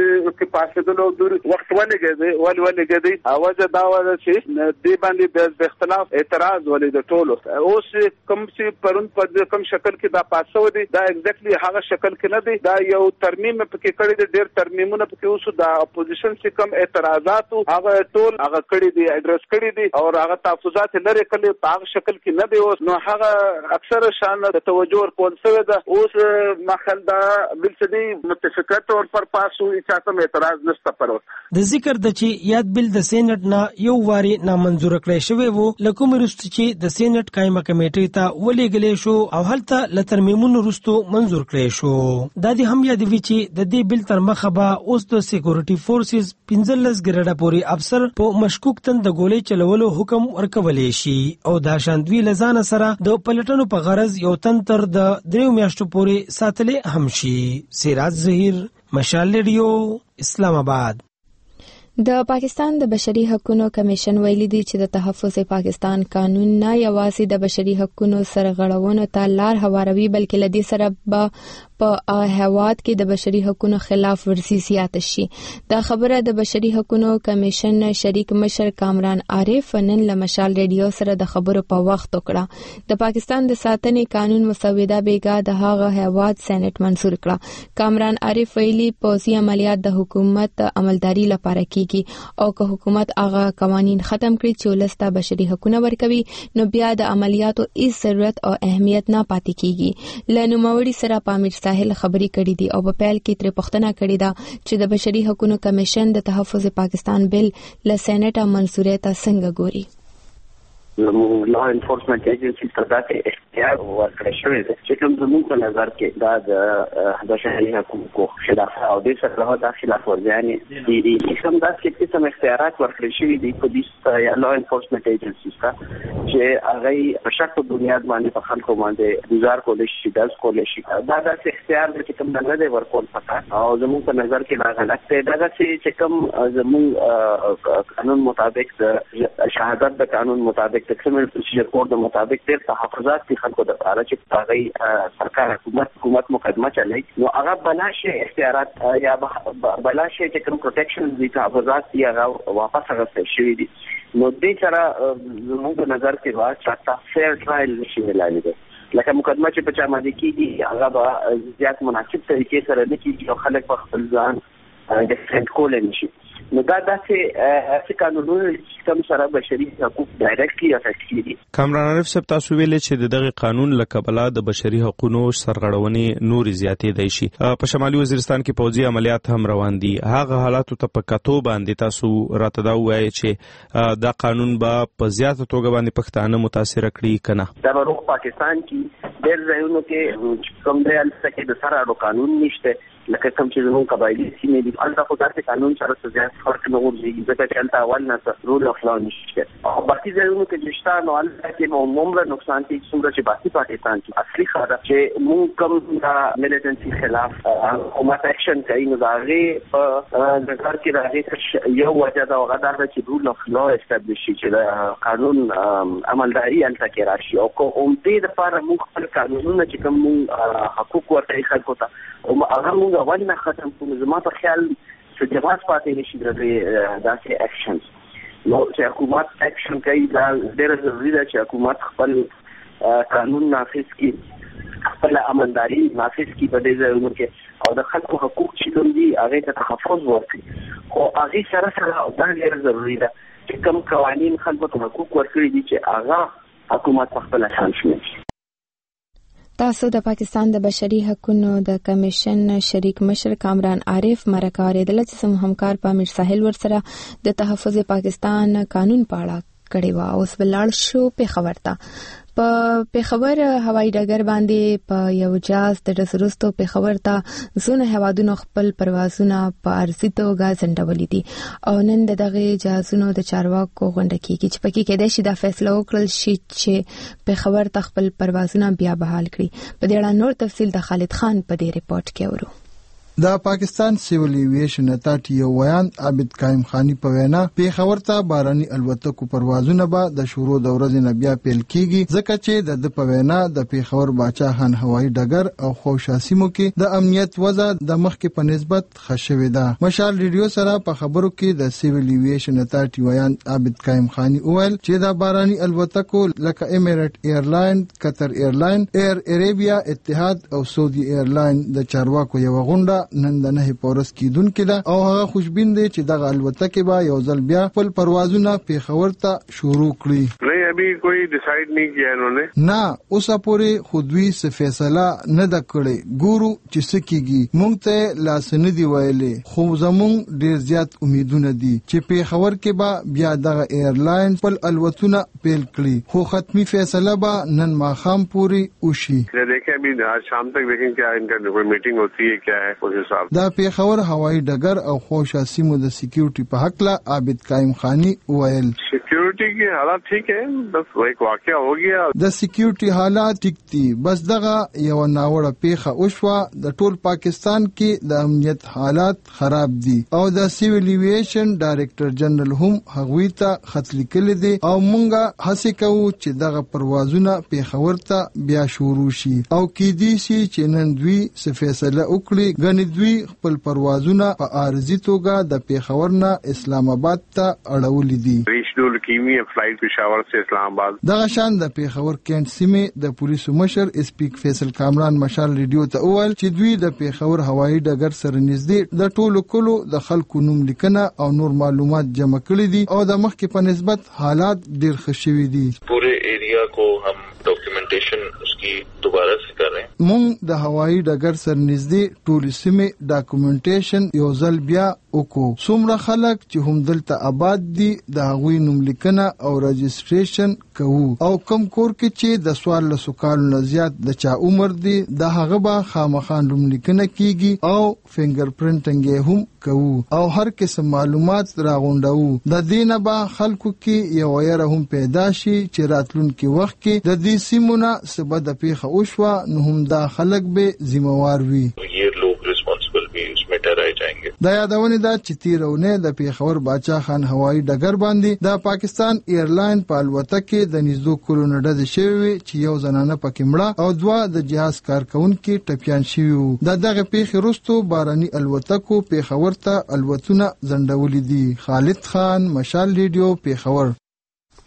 S6: کې پاسېدلو د وخت ولګېدی ول ولګېدی اواز دا و چې دې باندې د اختلاف اعتراض ولې د ټولو اوس کوم چې پرون په کوم شکل کې دا پاس شوی دی دا ایگزیکټلی هغه شکل کې نه دی. دا یو ترمیم پکې کړی دی ډیر ترمیمونه پکې اوس د اپوزیشن چې کوم اعتراضات هغه ټول هغه کړی دی اډرس کړی دی او هغه تحفظات لري کړي په هغه شکل کې نه دی اوس نو هغه اکثر شان د توجه ورکول شوی ده. اوس مخل دا بل څه دی متفقه تور پر پاسو هیڅ اعتراض نشته پر اوس
S12: د ذکر د چې یاد بل د سېنات نه یو واري نامنظور کړی شوی وو لکه مرست چې د سېنات قائمه کمیټې ته ولېږل شو او هلته ل ترمیمونو وروسته منظور کړی شو. دا د هم یادوي چې د دې بل تر مخه به اوس د سکیورټي فورسز پنځلس ګریډه پورې افسر په مشکوک تن د ګولې چلولو حکم ورکولې شي او دا شاندوی لزان سره د پلټنو په غرض یو تن تر د دریو میاشتو پورې ساتلې هم شي. سراج ظهیر مشال ریډیو اسلام آباد.
S1: د پاکستان د بشري حقوقو کمیشن ویلي دی چې د تحفظ پاکستان قانون نه یوازې د بشري حقوقو سرغړونو ته لار هواروي بلکې لدی سره په هواد کې د بشري حقوقو خلاف ورزي زیات شي. دا خبره د بشري حقوقو کمیشن شریک مشر کامران عارف نن له مشال ریډیو سره د خبرو په وخت وکړه. د پاکستان د ساتنې قانون مسوده بیګا د هغه هواد سېنات منظور کړه. کامران عارف ویلي پوځي عملیات د حکومت عملداري لپاره کیږي او که حکومت هغه قوانين ختم کړي چې ولسته بشري حقوقونه ورکوي نو بیا د عملیاتو هیڅ ضرورت او اهمیت نه پاتې کیږي. لنوموړي سره پامیر ساحل خبري کړې دي او په پیل کې تر پښتنه کړې ده چې د بشري حقوقو کمیشن د تحفظ پاکستان بل ل سېنات منظورې ته څنګه ګوري.
S4: زموږ لا انفورسمنت ایجنسی ته دا اختیار ورکړی شوی دی چې کوم زموږ په نظر کې دا د بشري حقوقو خلاف او د سره د خلاف ورزیانې دي کوم داسې قسم اختیارات ورکړی شوی دي پولیس یا لا انفورسمنت ایجنسی ته چې هغه په شک په بنیاد باندې په خلکو باندې گزار کولی شي داس کولی شي. دا داسې اختیار دی چې کوم نه دی ورکول پکار او زموږ په نظر کې دا غلط دی. دا چې کوم زموږ قانون مطابق د شهادت د قانون مطابق د کرمنل پروسیجر کوډ د مطابق د تحفظات کی خلکو د لپاره چې هغه سرکار حکومت حکومت مقدمه چلای نو هغه بلاشه اختیارات یا بلاشه چې کوم پروټیکشن دي تحفظات دی هغه واپس راغستل شوی دي نو دې سره زموږ په نظر کې وا چې فیر ټرایل نشي ویلای دي لکه مقدمه چې په چا باندې کیږي هغه به زیات مناسب طریقې سره نه کیږي او خلک په خپل ځان ډیفرنٹ کول نشي. نو دا داسې چې قانوني سیستم سره بشري حقوق ډایرکټلی افیکټ کیږي.
S14: کامران عارف صاحب تاسو ویلې چې دغه قانون لکبلا د بشري حقوقو سرغړونې نور زیاتې دی شي. په شمالي وزیرستان کې پوځي عملیات هم روان دي. هغه حالاتو ته په کتو باندې تاسو راته دا وایي چې دا قانون به په زیاته توګه باندې پښتانه متاثر کړي کنه.
S4: دا ورو پاکستان کې ډېر ځایونو کې کوم ډول څه د سره قانون نشته لکه کوم چې زموږ قبایلی سیمې دي. البته خو داسې قانون سره څه زیات فرق نه ورځي ځکه چې هلته اول نه رول اف لا نشته. او باقي ځایونو کې چې شته نو هلته کې نو عموماً نقصان کې څومره چې باقي پاکستان کې اصلي خاطر چې موږ کوم د میلیټنسي خلاف حکومت اکشن کوي نو دا غي په نظر کې راځي یو وجه دا هغه ده چې رول اف لا استابلیش شي چې قانون عملداري هلته کې راشي. او کوم دې لپاره موږ خپل قانونونه چې کوم حقوق ورته خلکو ته او هغه موږ اول نه ختم کوو. زما په خیال چې جواز پاتې نشي د داسې اکشن. نو چې حکومت اکشن کوي دا ډېر ضروري ده چې حکومت خپل قانون نافذ کړي خپل امانداري نافذ کړي په دې ځایونو کې او د خلکو حقوق چې کوم دي هغه ته تحفظ ورکړي. خو هغه سره سره دا ډېر ضروري ده چې کوم قوانين خلکو ته حقوق ورکړي دي چې هغه حکومت خپل شان شمېري.
S1: تاسو د پاکستان د بشري حقوقو د کمیشن شریک مشر کامران عارف مرکه اوریدل چې سم همکار پامیر ساحل ورسره د تحفظ پاکستان قانون په اړه کړي و. اوس بلال شو په خبرتا په پیښور هوایي ډګر باندې په یو جاز د رسرستو پیښور ته زونه هوادونو خپل پروازونه په ارزي توګه ځنډولې دي او نن دغه جازونو د چارواکو غونډه کیږي چې پکې کېدای شي دا فیصله وکړل شي چې پیښور ته خپل پروازونه بیا بحال کړي. په دې اړه نور تفصیل د خالد خان په دې ریپورت کې اورو.
S15: د پاکستان سیول ایویشن اتارټي یو ویان عابد قائم خانی په وینا پیښور ته باراني الوتکو پروازونه به د شروع د ورځې نه بیا پیل کیږي ځکه چې د په وینا د پیښور باچا خان هوایي ډګر او خوشا سیمو کې د امنیت وضع د مخکې په نسبت خښوي ده. مشال ریډیو سره په خبرو کې د سیول ایویشن اتارټي ویان عابد قائم خانی وویل چې د باراني الوتکو لکه ایمریټ ایرلاین، قطر ایرلاین، ایر عربیا، اتحاد او سعودي ایرلاین د چارواکو یو غونډه نن د نه پورس کیدونکو ده او هغه خوشبین دي چې دغه الوتکه به یو ځل بیا خپل پروازونه پیښور ته شروع کړي.
S16: نه ابي کوئی ډیسایډ نه کیا انہوں
S15: نه اوسه پورې خودوی څه فیصله نه د کړې. ګورو چې څه کیږي. مونږ ته لاس نه دی ویلې خو زمونږ ډیر زیات امیدونه دي چې پیښور کې به بیا دغه ایرلاین خپل الوتونه پیل کړي خو ختمي فیصله به نن ماخام پورې وشي.
S16: دیکھیں ابھی آج شام تک دیکھیں کیا ان کا کوئی میٹنگ ہوتی ہے کیا ہے.
S15: دا پیښور هوایي ډګر او خوشا سیمو د سکیورټي په حق لا عابد قائم خانی ویل
S16: سکیورټي کی حالات ٹھیک ہے بس ایک واقعہ ہو گیا.
S15: د سکیورټي حالات ټیک دي بس دغه یو ناوړه پیښه وشوه. د ټول پاکستان کې د امنیت حالات خراب دي او د سیویل ایویشن ډایریکټر جنرال هم هغوی ته خط لیکلی دی او مونږه هڅه کوو چې دغه پروازونه پیښور ته بیا شروع شي او کې دي چې نن دوی څه فیصله وکړي. غنی دوی خپل پروازونه په عارضي توګه د پیښور نه اسلام آباد ته اړولې دي.
S16: ریشډول کیمی فلایټ پېښور سے اسلام آباد
S15: دغه شان د پیښور کینټ سیمې د پولیسو مشر اسپیک فیصل کامران مشال ریډیو ته وویل چې دوی د پیښور هوایي ډګر سره نږدې د ټولو کلو د خلکو نوم لیکنه او نور معلومات جمع کړي دي او د مخکې په نسبت حالات ډیر ښه شوي دي.
S17: پورے ایریا کو هم ډاکومنټیشن اس کی دوباره سے کر رہے ہیں.
S15: مونږ د هوایي ډګر سره نږدې ټولو سیمې ډاکومنټیشن یو ځل بیا وکړو. څومره خلک چې هم دلته آباد دي د هغوی نوم لیکنه او رجسټریشن کوو او کم کور کې چې د سوال له سوکالو نه زیات د چا عمر دی د هغه به خامخا نوم لیکنه کیږي او فنگر پرنټنګ هم کوو او هر قسم معلومات راغونډو. د دینه به خلکو کې یو یره هم پیدا شي چې راتلونکي وخت کې د دې سیمونه سبا د پیښه وشوه نو هم دا خلک به ذمہوار وي. دا یادونه ده چې تیرونه د پیښور باچا خان هوایي ډګر باندې د پاکستان ایرلاین په الوتکه د نږدې کلو نه ډز شوی چې یو زنانه پکې مړه او دوه د جهاز کارکونکو ټپيان شوی وو. د دغه پیښې وروسته باراني الوتکو پیښور ته الوتونه ځنډولې دي. خالد خان مشال ریډیو پیښور.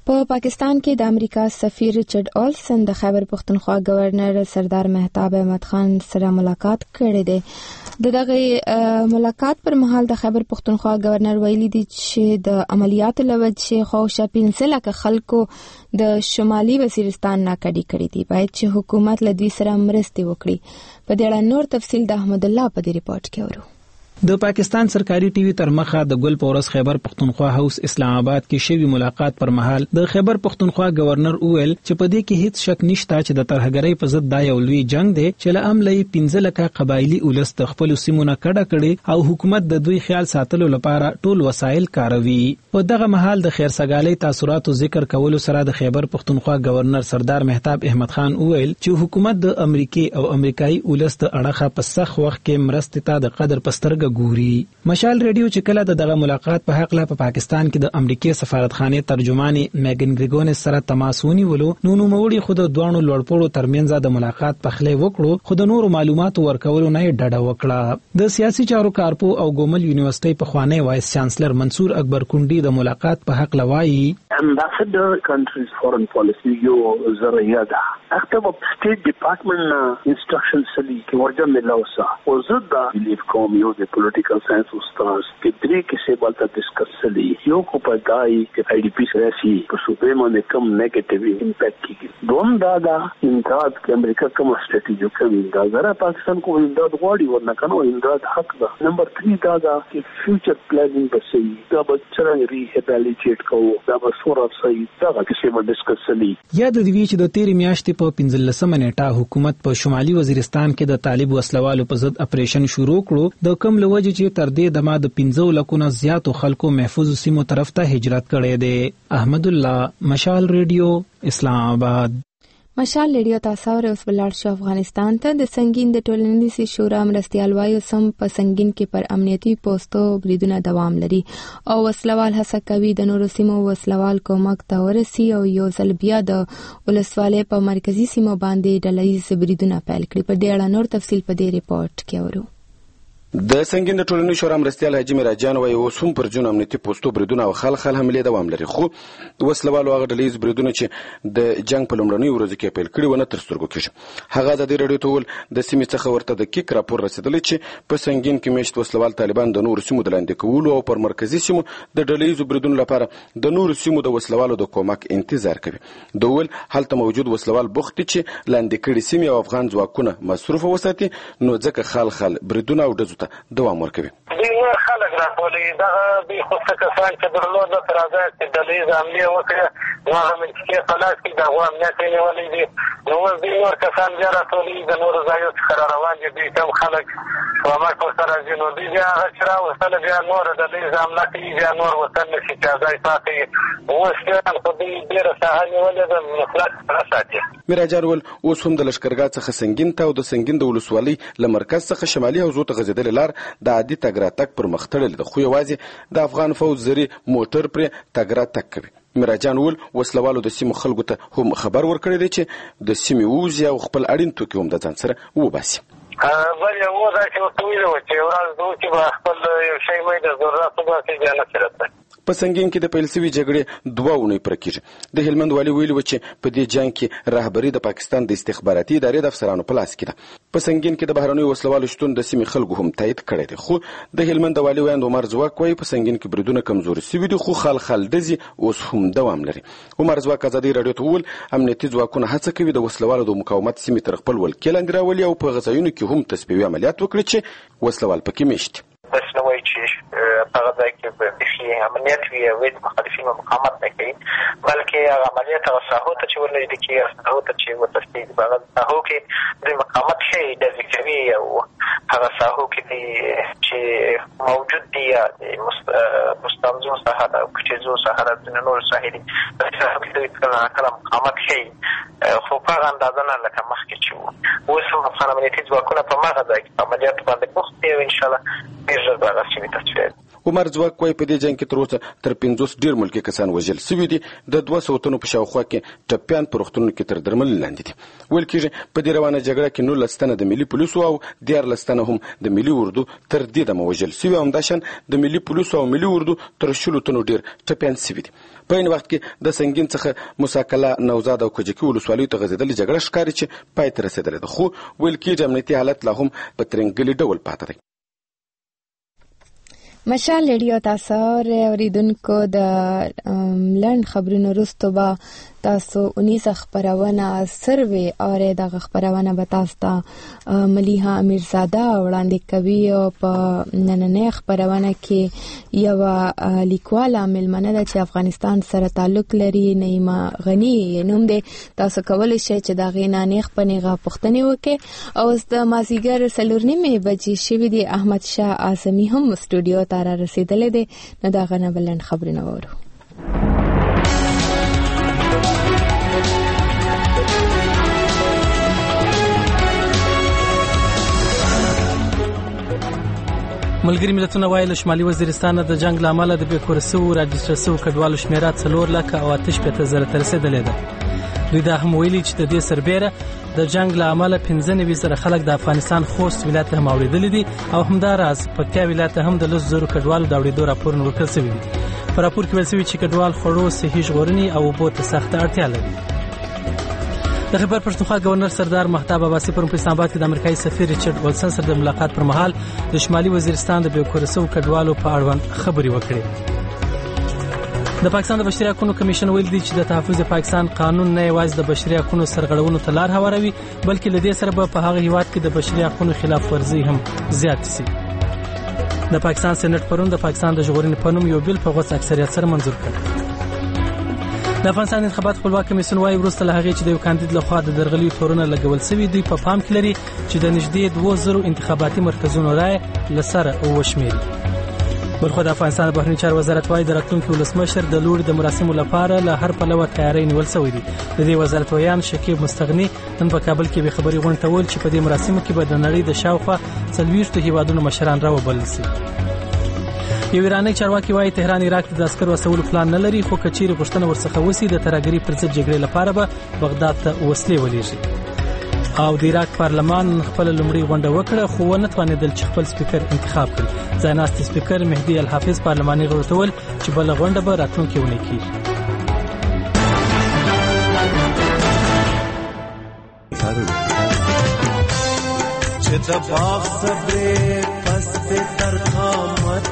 S1: په پاکستان کې د امریکا سفیر ریچارډ اولسن د خیبر پختونخوا گورنر سردار مهتاب احمد خان سره ملاقات کړی دی. د دغه ملاقات پر مهال د خیبر پختونخوا گورنر ویلي دی چې د عملیاتو لوجه خوشا پنځه لک خلکو د شمالي وزیرستان نه کډی کړی دي. باید چې حکومت له دوی سره مرسته وکړي. په دې اړه نور تفصیل د احمد الله په دې ریپورت کې اورو.
S18: د پاکستان سرکاري ټي وي تر مخه د ګل پورس خیبر پختونخوا هاوس اسلام آباد کې شوی ملاقات پر مهال د خیبر پختونخوا گورنر اویل چې په دې کې هیڅ شک نشته چې د ترهګرۍ په ضد دا یو لوی جنگ دی چې له عملي پنځه لکه قبایلی اولس د خپل سیمونه کډه کړي او حکومت د دوی خیال ساتلو لپاره ټول وسایل کاروي. په دغه مهال د خیرسګالۍ تاثیراتو ذکر کولو سره د خیبر پختونخوا گورنر سردار مهتاب احمد خان اویل چې حکومت د امریکای او امریکایي اولس د اړخه په سخت وخت کې مرستې ته د قدر پسترګه ګوري. مشال ریډیو چې کله د دغه ملاقات په حق لا په پاکستان کې د امریکای سفارتخانه ترجمانې میګن ګریګونس سره تماس ونیولو نو نو موړي خود دوانو لوړپوړو ترمنځ د ملاقات په خله وکړو خود نور معلومات ورکولو نه ډډه وکړه. د سیاسي چارو کارپو او ګومل یونیورسيټي په خوانی وایس چانسلر منصور اکبر کونډي د ملاقات په حق لوایي
S19: Ambassador country's foreign policy yo zaraya da اختب state department instructions sali ki warja milausa wazda believe kom yo the political science ustaz ki dri ki se balta discuss sali yo ko padai ki I D P rasi ko sube mon kam negative impact ki don dada imdad ki america kam strategy kam da zara pakistan ko imdad wadi warna kano imdad haq da. Number three dada ki future planning basi da bachara rehabilitate ko da basura sai da ki se mon discuss sali
S18: یا د دې چې د تیرې میاشتې په پنځلسمه نیټه حکومت په شمالي وزیرستان کې د طالب وسلوالو په ضد اپریشن شروع کړو د کم لوجه چې تر دې د ما د پنځه لکونه زیاتو خلکو محفوظ سیمو طرف ته هجرت کړي دي. احمد الله مشال ریډیو اسلام آباد.
S1: مشال ریډیو تاسو ور اوس بلار شو افغانستان ته د سنگین د ټولنیزي شورا مرستيال وایو سم په سنگین کې پر امنیتي پوسټو بریدونه دوام لري او وسلوال هڅه کوي د نورو سیمو وسلوال کومک ته ورسي او یو ځل بیا د ولسوالۍ په مرکزی سیمو باندې ډلهیز بریدونه پیل کړي. په دې اړه نور تفصیل په دې ریپورت کې اورو.
S20: د سنگین د ټولنیزي شورا مرستيال حاجی میراجان وایي اوس هم پر جون امنیتي پوسټو بریدونه او خل خل حمله دوام لري خو وسلوالو هغه ډلهیز بریدونه چې د جنگ په لومړنۍ ورځو کې پیل کړي ونه تر سترګو کېږي. هغه د دې رادیو ټول د سیمې څخه ورته د کیک راپور رسیدلی چې په سنگین کې میشت وسلوال طالبان د نور سیمو د لاندې کولو او پر مرکزی سیمو د ډلهیز بریدونو لپاره د نور سیمو د وسلوالو د کومک انتظار کوي. دوول هلته موجود وسلوال بوخت چې لاندې کړي سیمې او افغان ځواکونه مصروف وساتي نو ځکه خال خال بریدونه او دزو دوام ورکوي.
S21: دوی نور خلک راټولوي دغه دوی خصوصي کسان چې درلود د راځي چې ډلهیز حملې وکړي نو هغه منطقې خلاص کړي د هغو امنیت یې نیولی دي نو اوس دوی نور کسان بیا راټولوي د نورو ځایو څخه را روان دي دوی کم خلک کومک ورته راځي نو دوی بیا هغه چې راوستله بیا نوره ډلهیز حمله کوي بیا نور وتل نه شي چې ځای پاتې اوس بیا خو دوی ډېره ساحه نیولې ده مطلق سره ساتي.
S20: میراجان ول اوس هم د لښکرګاه څخه سنگین ته او د سنگین د ولسوالۍ له مرکز څخه شمالي حوزو ته غځېدلې لار د عادي تګ راتګ پر مخ تړلې ده خو یوازې د افغان فوج زري موټر پرې تګ راتګ کوي. میراجان ول وسلوالو د سیمو خلکو ته هم خبر ورکړی دی چې د سیمې ووځي او خپل اړین توکي هم د ځان سره وباسي.
S21: بل یو دا چې ورته ویلي وو چې ورځ د وکړي به خپل یو شی مې د ضرورت وباسي بیا نه سي راتلی.
S20: په سنگین کې د پیل شوي جګړې دوه اونۍ پوره کېږي. د هلمند والي ویلي وو چې په دې جنګ کې رهبري د پاکستان د استخباراتي ادارې د افسرانو په لاس کې ده. په سنگین کې د بهرنیو وسلوالو شتون د سیمې خلکو هم تایید کړی دی خو د هلمند والي ویاند عمر ځواک وایي په سنگین کې بریدونه کمزوري شوي دي خو خال خال ډزې اوس هم دوام لري. عمر ځواک ازادي راډیو ته وویل امنیتي ځواکونه هڅه کوي د وسلوالو د مقاومت سیمې تر خپل ولکې لاندې راولي او په غځایونو کې هم تصفیوي عملیات وکړي چې وسلوال پکې میشت.
S21: بس نه وایي چې په هغه ځای کې به بیخي امنیت وي او د مخالفینو مقاومت نه کوي بلکې هغه عملیات هغه ساحو ته چې ورنږدې کېږي هغه ساحو ته چې وتښتېږي په هغه ساحو کې دوی مقاومت ښیي ډزې کوي او هغه ساحو کې دي چې موجود دي یا د مستوزو ساحه ده او کوچیزو ساحه ده ځینې نور ساحې دي په دې ساحو کې دوی کله ناکله مقاومت ښیي خو په هغه اندازه نه لکه مخکې چې وو. اوس هم افغان امنیتي ځواکونه په هماغه ځای کې په عملیاتو باندې بوخت دي او انشاءالله ډېر ژر به هغه سیمې تصفیه
S20: عمر ځواک وايي په دې جنگ کې تر اوسه تر پنځوس ډیر ملکی کسان وژل شوي دي. د دوه سوه تنو په شاوخوا کې ټپیان په روغتونونو کې تر درمل لاندې دي. ویل کېږي په دې روانه جګړه کې نولس تنه د ملي پولیسو او دیارلس تنه هم د ملي اردو تر دې دمه وژل شوي، همداشان د ملي پولیسو او ملي اردو تر شلو تنو ډیر ټپیان شوي دي. په این وخت کې د سنگین څخه موساکله، نوزاد او کجکي ولسوالیو ته غځېدلې جګړه ښکاري چې پای ته رسېدلې ده، خو ویل کېږي امنیتي حالت لا هم په ترنګلي ډول پاتې دی.
S1: مشال ریډیو تاسو اوریدونکو د لند خبرونو وروسته به تاسو اونیس خبرونه سروي او د خبرونه به تاسو ته ملیحه امیرزاده وړاندې کوي او په نننې خبرونه کې یو لیکواله ملمنه ده چې افغانستان سره تعلق لري، نعیمه غنی نوم دی. تاسو کولی شئ چې دا غینا نیغ په نیغه پوښتنې وکړئ. او اوس د مازیګر څلور نیمې بجې شوي دي. احمد شاه اعظمي هم سټوډیو ته را رسېدلی دی، نو د هغه نه به لنډ خبرونه واورو.
S2: ملګری ملتونه وایي له شمالي وزیرستان د جنگ لامل د بې کور شوو راجستر شوو کډوالو شمیره څلور لکه او اته شپېته زره ته رسېدلې ده. دوی دا هم ویلي چې د دې سربېره د جنگ لامل پنځه نوي زره خلک د افغانستان خوست ولایت ته هم اوریدلي دي او همداراز پکتیا ولایت ته هم د لس زرو کډوالو د اوریدو راپورونه ورکړل شوي دي. په راپور کې ویل شوي چې کډوال خوړو، صحي ژغورنې او اوبو ته سخته اړتیا لري. د خیبر پښتونخوا گورنر سردار مهتاب عباسي پرون په اسلام آباد کې د امریکایي سفیر ریچارډ ولسن سره د ملاقات پر مهال د شمالي وزیرستان د بیوکورسو کډوالو په اړوند خبرې وکړې. د پاکستان د بشري حقوقو کمیشن ویل دی چې د تحفظ پاکستان قانون نه یوازې د بشري حقوقو سرغړونو ته لار هواروي، بلکې له دې سره به په هغه هیواد کې د بشري حقوقو خلاف ورزي هم زیات شي. د پاکستان سېنات پرون د پاکستان د ژغورنې په نوم یو بل په غوڅ اکثریت سره منظور کړ. د افغانستان انتخابات خپلواک کمیسیون وايي وروسته له هغې چې د یو کاندید لخوا د درغلیو تورونه لګول شوي دوی په پام کې لري چې د نږدې دوه زرو انتخاباتي مرکزونو رایې له سره وشمېري. بلخو د افغانستان د بهرنیو چارو وزارت وايي د راتلونکي ولسمشر د لوري د مراسمو لپاره له هر پلوه تیاری نیول شوی دی. د دې وزارت ویان شکیب مستغني نن په کابل کې به خبري غونډه ول چې په دې مراسمو کې به د نړۍ د شاوخوا څلوېښتو هیوادونو مشران راوبلل شي. یو ایرانی چارواکي وايي تهران عراق ته د عسکرو وسولو پلان نه لري، خو کچېرې غوښتنه ورڅخه وسی د ترهګرۍ پر ضد جګړې لپاره به بغداد ته وسلې ولېږي. او د عراق پارلمان خپل لومړی غونډه وکړه خو ونه توانېدل چې خپل سپیکر انتخاب کړي. ځایناستي سپیکر مهدي الحافظ پارلماني غړو ته ویل چې بله غونډه به راتلونکې اونۍ کېږي.
S3: چې د باغ صبرې پسته تر قامت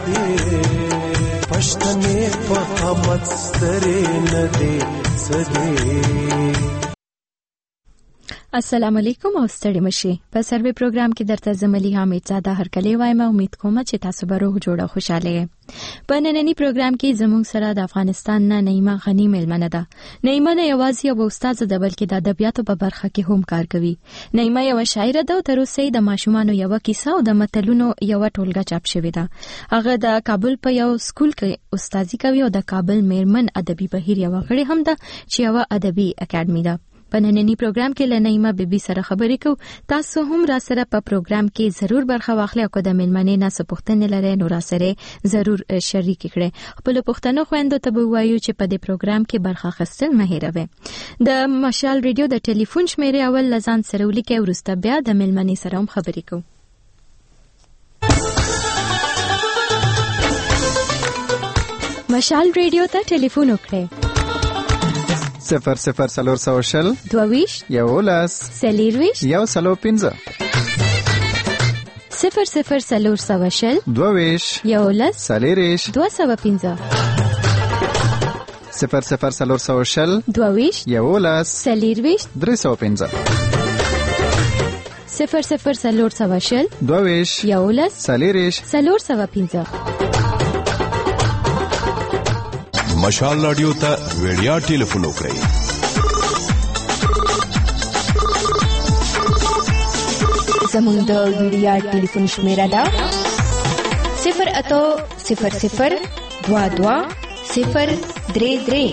S3: پښتنې په قامت سترې نه دي سدي.
S22: السلام علیکم او ستړي مشي. په سروي پروګرام کې درته زملي حمید زاده هرکلی وایم. امید کوم چې تاسو به روح جوړه خوشاله یې. په نننی پروګرام کې زموږ سره د افغانستان نه نعیمه غنی ملمنه ده. نعیمه نه یوازې یو استاد ده بلکې د ادبیاتو په برخه کې هم کار کوي. نعیمه یو شاعره ده او تر اوسه د ماشومانو یو کیسه او د متلونو یو ټولګه چاپ شوې ده. هغه د کابل په یو سکول کې استادي کوي او د کابل میرمن ادبي بهیر یو غړي هم ده چې یو ادبي اکیډمي ده. په نننی پروګرام کې لنیمه بیبي سره خبرې کوو. تاسو هم را سره په پروګرام کې ضرور برخه واخلئ او د ملمنې نه څه پوښتنې لرئ نو را سره ضرور شریک کړئ. خپل پوښتنو خويندو ته به وایو چې په دې پروګرام کې برخه اخیستل مه هېروئ. د مشال ریډیو د ټلیفون شمیرې اول لزان سره ولیکئ، وروسته بیا د ملمنې سره هم خبرې کوو. مشال ریډیو ته ټلیفون وکړئ.
S23: صفر صفر سلور سو شل
S22: دوویش
S23: یولس
S22: سلیرویش
S23: یو سلو پنځه
S22: صفر صفر سلور سو شل
S23: دوویش
S22: یولس
S23: سلیریش
S22: دو سو پنځه
S23: صفر صفر سلور سو شل
S22: دوویش
S23: یولس
S22: سلیرویش
S23: درې سو پنځه
S22: صفر صفر سلور سو شل
S23: دوویش
S22: یولس
S23: سلیریش
S22: سلور سو پنځه.
S24: مشال رادیو ته ویډیا ټلیفون وکړئ.
S1: زموږ د ویډیا ټلیفون شمیره ده صفر اتو صفر صفر دوا دوا صفر درې درې.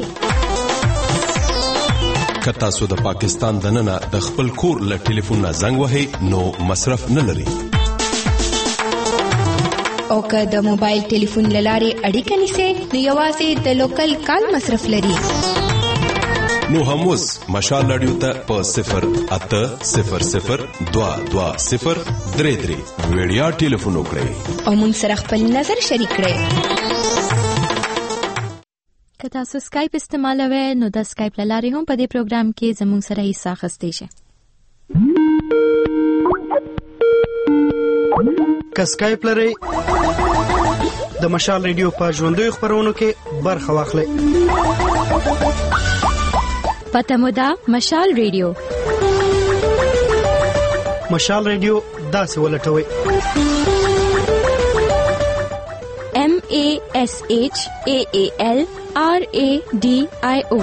S24: که تاسو د پاکستان دننه د خپل کور له ټلیفون نه زنګ وهئ نو مصرف نه لري.
S1: او که د موبایل ټلیفون للارې اړیکه نیسئ نو یوازې د لوکل کال مصرف لري.
S24: نو هم اوس مشال رادیو ته په صفر اته صفر صفر دوه دوه صفر درې درې ویډیا ټلیفون وکړئ
S1: او موږ سره خپل نظر شریک کړئ.
S22: که تاسو سکایپ استعمالوئ نو د سکایپ لارې هم په دې پروګرام کې زموږ سره حصہ اخیستی شئ.
S5: که سکایپ لرئ د مشال رادیو په ژوندیو خپرونو کې برخه واخلئ.
S22: پته مو ده مشال رادیو.
S5: مشال رادیو داسې ولټوئ
S22: M A S H A A L R A D I O.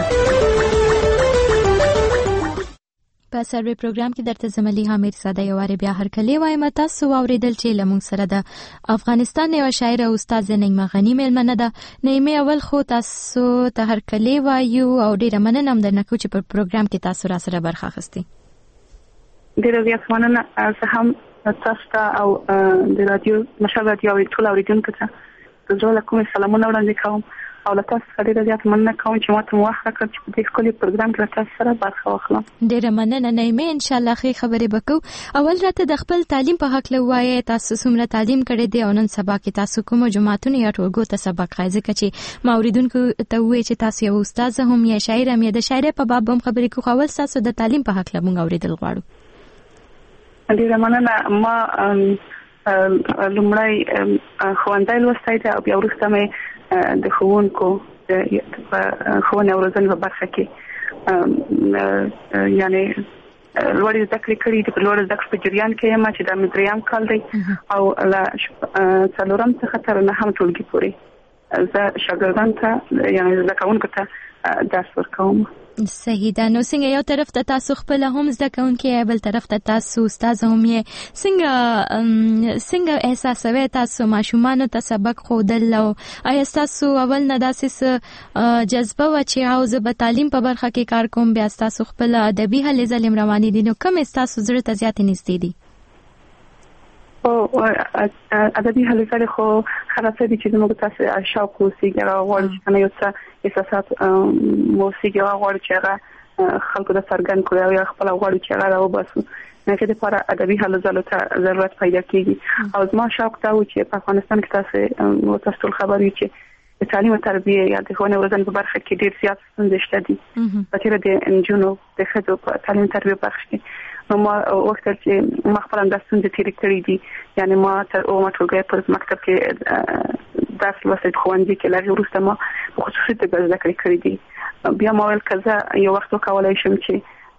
S22: په سروي پروګرام کې درته زملي حامد ساده یو واره بیا هر کله وایم تاسو اوریدل چې لمون سره د افغانستان یو شاعر او استاد نعیمه غنی ملمنه ده. نعیمه اول خو تاسو ته هر کله وایو او ډیره مننه هم درنه کوم چې په پروګرام کې تاسو را سره برخه اخیستي.
S7: ډیره زیات مننه زه هم تاسو ته او د رادیو مشال رادیو او ټول اوریدونکو ته د زړه له کومې سلامونه وړاندې کوم او له تاسو سره ډیره زیات مننه کوم چې ماته موخه کړ چې په دې ښکلي پروګرام کې تاسو سره برخه واخلم.
S22: ډیره مننه نعیمه، ان شاء الله ښه خبرې وکړو. اول راته د خپل تعلیم په حق لوایې تاسو څومره تعلیم کړی دی او نن سبا کې تاسو کوم جماعتونه یا ټولګو ته سبق خای ځکه چې ما اوریدونکو ته وایي چې تاسو یو استاد هم یا شاعر هم یا د شاعرۍ په باب هم خبرې کوو. اول تاسو د تعلیم په حق لمونږ اوریدل غواړو.
S7: ډیره مننه. ما لومړی ښوونځی لوستی دی او بیا وروسته مې د ښوونکو د ښوونې او روزنې په برخه کې یعنې لوړې زده کړې کړي دي. په لوړې زده کړې په جریان کې یم چې دا مې درېیم کال دی او له څلورم څخه تر نهم ټولګي پورې زه شاګردانو ته یعنې زده کوونکو ته درس ورکوم.
S22: صحیح ده. نو څنګه یو طرف ته تاسو خپل هم زده کوونکي بل طرف ته تاسو استاد هم یې څنګه څنګه احساسوي تاسو ماشومانو ته سبق ښودل او آیا تاسو اول نه داسې جذبه و چې او زه به تعلیم په برخه کې کار کوم بیا تاسو خپل ادبي هلې ځلې روانې دي نو کوم تاسو زړه ته زیاتې نږدې دي؟
S7: او ادبي هلې ځلې خو هغه څه دي چې زموږ تاسو شوق اوسېږي هغه غواړي چې کنه یو څه احساسات مو اوسېږي هغه غواړي چې هغه خلکو ته څرګند کړي او یا خپل غواړي چې هغه راوباسو نه کې لپاره ادبي هلې ځلو ته ضرورت پیدا کیږي. او زما شوق دا و چې په افغانستان کې تاسو نو تاسو خبر یو چې د تعلیم او تربیه یا د ښوونې او روزنې په برخه کې ډېر زیات ستونزې شته دي په تیر د انجونو د ښځو په تعلیم تربیه برخه کې. نو ما وخت چې ما خپل اندازې د تیری کړې دي یعنی ما تر او ما ټولګي په مکتب کې درس لوستل خوندې کې لږ وروسته ما په خصوصي توګه زده کړې دي. بیا ما ول کزه یو وخت وکولای شم چې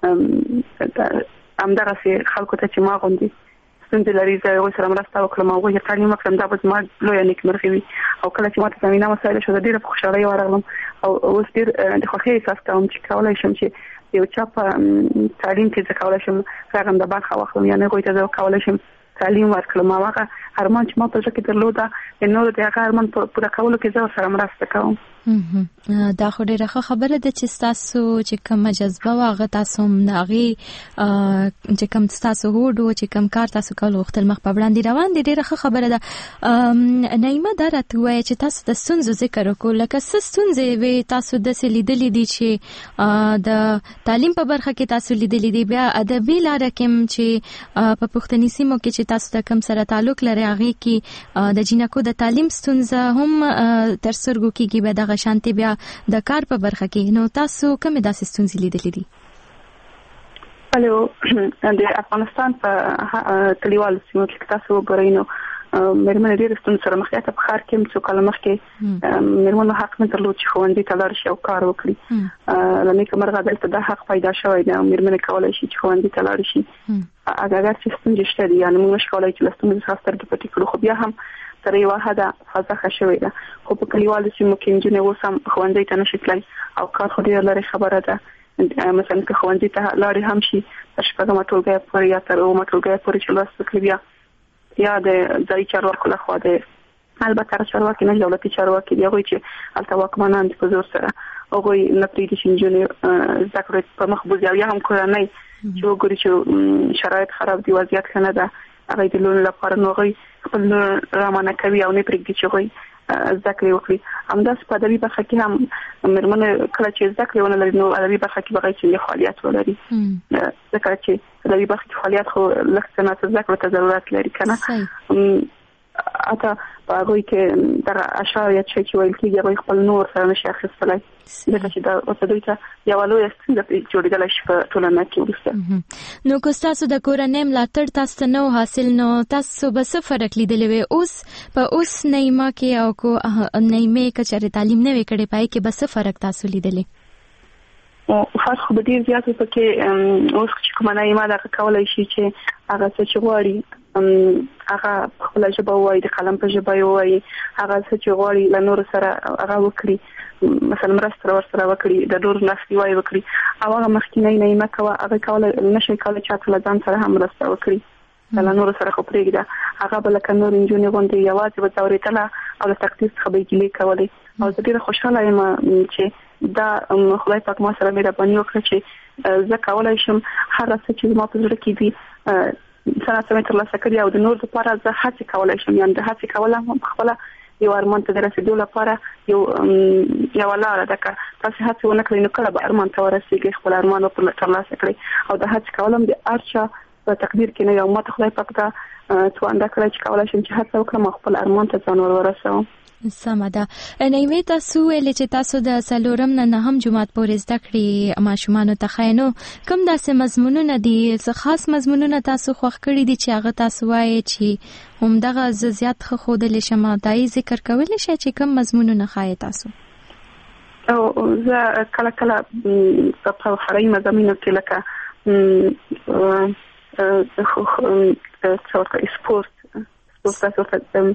S7: همدغه خلکو ته چې ما غوندي څنګه لري زه یو سره مرسته وکړم او یو تعلیم وکړم دا به ما لوی نیکمرغي وي. او کله چې ما ته زمينه مسایل شو ډیره خوشاله ورغلم او اوس ډیر د خوښۍ احساس کوم چې کولای شم چې یو چا په تعلیم کې ځکه کولای شم څنګه د برخه واخلم یا نه غوښته ځکه کولای شم تعلیم ورکړم. هغه ارمان چې ما په ځکه درلوده نو د هغه ارمان په پوره کولو کې زه سره مرسته کوم.
S22: دا خو ډیره خبره ده چې تاسو چې کوم جذبه واغه تاسو مغي چې کوم تاسو هوډو چې کوم کار تاسو کول وخت مخ په وړاندې روان دي ډیره خبره ده. نعیمه درته وایي چې تاسو د سنځو ذکر وکړو لکه سنځې وي تاسو د سلیدلې دي چې د تعلیم په برخه کې تاسو لیدلې دي بیا ادبي لاره کې چې په پښتني سیمو کې چې تاسو د کوم سره تعلق لري هغه کې د جنکو د تعلیم ستونزه هم تر سترګو کې به د شانتي بیا د کار په برخه کې نو تاسو کومه داسې ستونزې لیدلې دي؟
S7: الو د افغانستان په کلیوالو سیمو کې تاسو وګورئ نو مرمن ډېر ستونزې سره مخ ته په خار کې څو کله مخکې مرمن حق نه درلود چې خوندې ته لاړ شي او کار وکړي. لنه کومرغه دلته د حق پیدا شوی دی مرمن کولای شي چې خوندې ته لاړ شي. اگر چې ستونزې شته دي یعنی موږ کولای چې ستونزې خاص تر کې پټې کړو خو بیا هم تر یو حدا فضا خښوي ده خو په کلیوالو سیمو کې انجنیر وسم خوندې ته نشي تلای او کار خو ډېر لري خبره ده. مثلا که خوندې ته لاړ هم شي شپږم ټولګي پورې یا تر اومه ټولګي پورې چې لوست وکړي بیا یا د ځای چارواکو له خوا د البته چارواکي نه دولتي چارواکي دی هغه چې الته واکمنان په زور سره هغه نه پریږدي چې انجنیر ذکر په مخ بوزي یا هم کورنۍ چې وګوري چې شرایط خراب دي وضعیت ښه نه ده هغه د لون لپاره نو غي خپل رامانه کوي او نه پرېږدي چې غوي ذکر وکړي. همداس په ادبي برخه کې هم مرمنه کله چې ذکر ونه لري نو ادبي برخه کې بغیر چې فعالیت ولري ځکه چې ادبي برخه کې فعالیت خو لکه څنګه ذکر ته ضرورت لري کنه. اته هغه کې دا اشعار چې ویل کېږي هغه خپل نور سره نشي اخیستلای ځکه چې دا اوس دوی ته یو لوی ستونزه جوړېدل شي په ټولنه کې ورسته.
S22: نو کو تاسو د کورنۍ ملاتړ تاسو نو حاصل نو تاسو به څه فرق لیدلی وي اوس په اوس نیمه کې او کو نیمه کې چې تعلیم نه وکړي پای کې به څه فرق تاسو لیدلی؟
S7: او خاص خو به ډیر زیات په کې اوس چې کومه نیمه دا کولای شي چې هغه څه غواړي هغه خپل ژبه وایي د قلم په ژبه وایي هغه څه غواړي له نور سره هغه وکړي مثلا مرسته ورسره وکړي د ډور نفسي وایي وکړي او هغه مخکینی نیمه کوي هغه کولای نشي کولای چې له ځان سره هم مرسته وکړي له نور سره خو پرېږده هغه بل کنه نجونې غونډې یوازې به تورېتله او د تقدیر څخه به ګیلې کولې او زه ډېره خوشاله یم چې دا خدای پاک ما سره مهرباني وکړه چې زه کولای شم هر څه چې ما په زړه کې دي سره سره ترلاسه کړی او د نور لپاره زه هڅه کولای شم یعنی د هڅه کولم خپل یو ارمان ته رسیدو لپاره یو یو لاره ده که تاسو هڅه ونه کړئ نو کله به ارمان ته ورسیږئ خپل ارمان په ترلاسه کړئ او د هڅه کولم د ارچا په تقدیر کې نه یو ماته خدای پاک دا توانده کړی چې کولای شم چې هڅه وکړم خپل ارمان ته ځان ورسوم.
S22: سمه ده. نیمه تاسو ویل چې تاسو د سلورم نه نهم جماعت پورې زده کړې ماشومان ته خاینو کوم داسې مضمونونه دي څه خاص مضمونونه تاسو خوښ کړی دي چې هغه تاسو وایي چې همدغه زیات خو خودل شمه دای ذکر کولای شي چې کوم مضمونونه خای تاسو؟
S7: او زه کله کله په خړای مضامینو کې لکه څه سپورت سپورت تاسو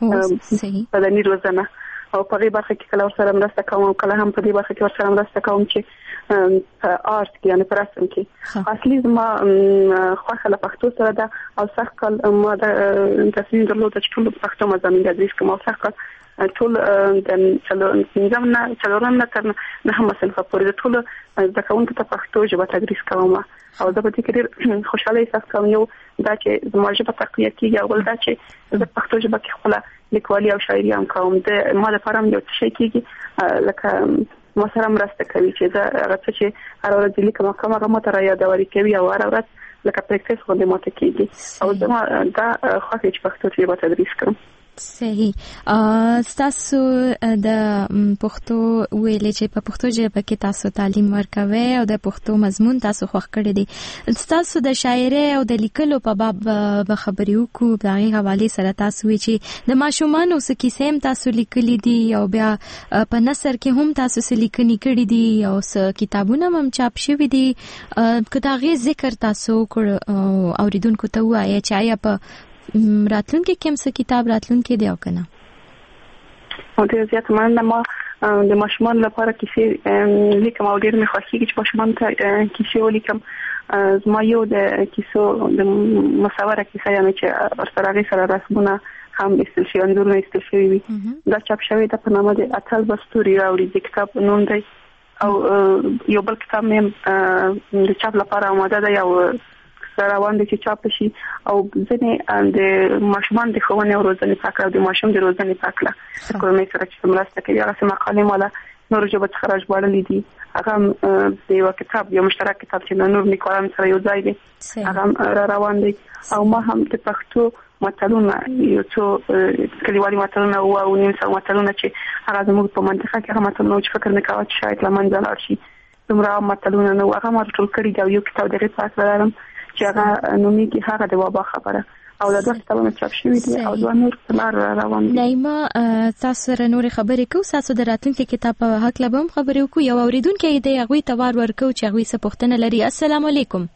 S7: بدني روزنه او په دې برخه کې کله ورسره مرسته کوم کله هم په دې برخه کې ورسره مرسته کوم چې په آرت کې یعنی په رسم کې اصلي ما خوښه له پښتو سره ده او څخه کله ما د تصمیم درلود چې ټول پښتو مضامین تدریس کوم او څخه ټول د څلورم نه څلورم نه تر نه هم صنف پورې ټول د کوونکو ته پښتو ژبه تدریس کوم او زه په دې کې ډېر خوشاله احساس کوم یو دا چې زما ژبه تقویه کیږي او دا چې زه پښتو ژبه کې خپل لیکوالي او شاعري هم کوم د ما لپاره یو څه کیږي لکه ما سره مرسته کوي چې دا هغه چې هر ورځ لیکم کوم هغه ماته را یادوري کوي او هر ورځ لکه پریکټیس غوډه ماته کیږي او زما دا خو چې پښتو ژبه تدریس کوم.
S22: صحیح. تاسو د پښتو ویلې چې په پښتو ژبه کې تاسو تعلیم ورکوي او د پښتو مضمون تاسو خوښ کړی دی تاسو د شاعرۍ او د لیکلو په باب به خبرې وکړو د هغې حوالې سره تاسو وی چې د ماشومانو څه کیسې هم تاسو لیکلي دي او بیا په نثر کې هم تاسو څه لیکنې کړي دي او څه کتابونه هم چاپ شوي دي که د هغې ذکر تاسو وکړ اوریدونکو ته ووایئ چې آیا په راتلونکي کې هم څه کتاب راتلونکي دی او کنه؟
S7: او ډېر زیات مننه. ما د ماشومان لپاره کیسې لیکم او ډېر مې خوښېږي چې ماشومان ته کیسې ولیکم. زما یو د کیسو د مصوره کیسه یعنی چې ورسره هغې سره رسمونه هم ایستل شوي انځورونه ایستل شوي وي دا چاپ شوی ده په نامه د اتل به ستوري راوړي د کتاب نوم دی او یو بل کتاب مې د چاپ لپاره آماده دی او روان دي چې چاپ شي او ځنې د ماشومان د ښوونې او روزنې په اړه د ماشوم د روزنې په اړه د کورنۍ سره چې مرسته کوي هغه څه مقالې مالا نور ژبه څخه راژباړلې دي هغه د یو کتاب یو مشترک کتاب چې د نور لیکوالانو سره یو ځای دی هغه را روان دی او ما هم د پښتو متلونه یو څو کلیوالي متلونه او نیم سوه متلونه چې هغه زموږ په منطقه کې هغه متلونه چې فکر نه کاوه چې شاید له منځه لاړ شي دومره متلونه نو هغه ما ټول کړي دا یو کتاب دغه په اړه لرم چې هغه نومېږي هغه د وبا خبره او دا دوه کتابونه چاپ شوي دي او دوه نور لار روان دي.
S22: نایمه تاسو سره نور خبرې کوو تاسو د راتلونکي کتاب په هکله به هم خبرې وکړو یو اوریدونکی دی هغوی ته وار ورکوو چې هغوی څه پوښتنه لري. السلام علیکم.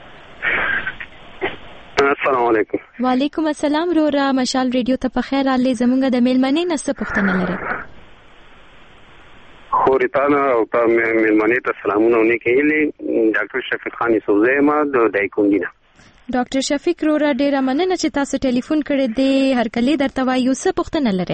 S16: السلام علیکم.
S22: وعلیکم السلام. وروره مشال ریډیو ته په خیر راغلې زموږ د میلمنې نه څه پوښتنه لري؟
S16: خورتانه او په میلمنې ته سلامونه ونکړي. ډاکټر شفیق خان یوسفزی ما د دایکونډي نه.
S22: ډاکټر شفیق وروره ډیره مننه چې تاسو ټلیفون کړی دی هرکلی درته وایو څه پوښتنه لري؟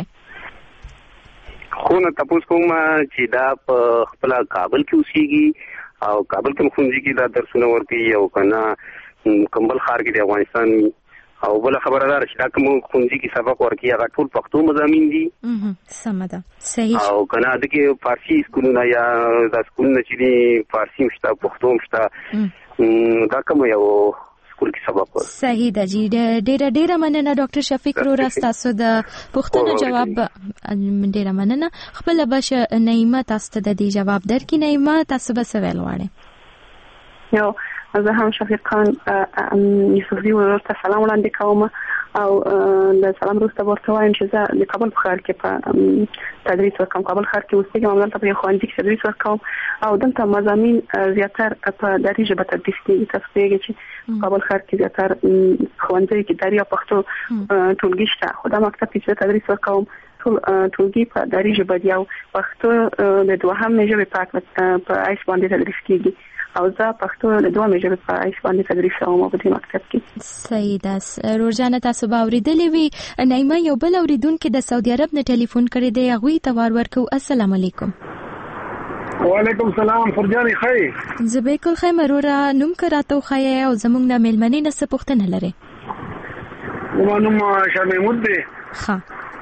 S16: خو نه تاسو کوم چې دا په خپل کابل کې اوسېږي او کابل کې ښوونځي کې دا درسونه ورکوي او کنه کمبل ښار کې د افغانستان او بل خبره ده چې دا کوم ښوونځي کې سبق ورکړي هغه ټول پښتو مضامین دي.
S22: سمه ده، صحیح.
S16: او کنه د کې فارسی سکولونه یا د سکولونه چې دي فارسی مشته پښتو مشته دا کوم یو سکول کې سبق ورکړي.
S22: صحیح ده جی. ډېر ډېر مننه ډاکټر شفیق رورا، تاسو د پښتنو جواب ډېر مننه. خپل بش نعیمه تاسو ته د دې جواب درکې. نعیمه تاسو به څه ویل غواړئ؟
S7: یو زه هم شفیق خان یوسفزي ورته سلام وړاندې کوم او د سلام وروسته ورته وایم چې زه د کابل په ښار کې په تدریس وکم. کابل ښار کې اوسېږم او دلته په یو ښوونځي کې تدریس وکوم او دلته مضامین زیاتره په دري ژبه تدریس کېږي. تاسو پوهېږئ چې کابل ښار کې زیاتره ښوونځي کې دري او پښتو ټولګي شته، خو دا مکتب کې چې تدریس وکوم ټول ټولګي په دري ژبه دي او پښتو د دوهمې ژبې په ایس باندې تدریس کېږي او زه پښتو د دوه ژبې په ایس باندې تدریس کوم په دې مکتب کې.
S22: صحیح ده. روزانه تاسو به اورېدلې وي. نعیمه یو بل اوریدونکو د سعودي عرب نه ټلیفون کړی دی، هغه ته وار ورکو. السلام علیکم.
S8: وعلیکم السلام. فرجاني خیر.
S22: زه بالکل خیر مرورا. نوم کراته خو او زمونږ نه ملمنې نه څه پوښتنه لري؟
S8: نو نوم شاه محمود دی.
S22: ها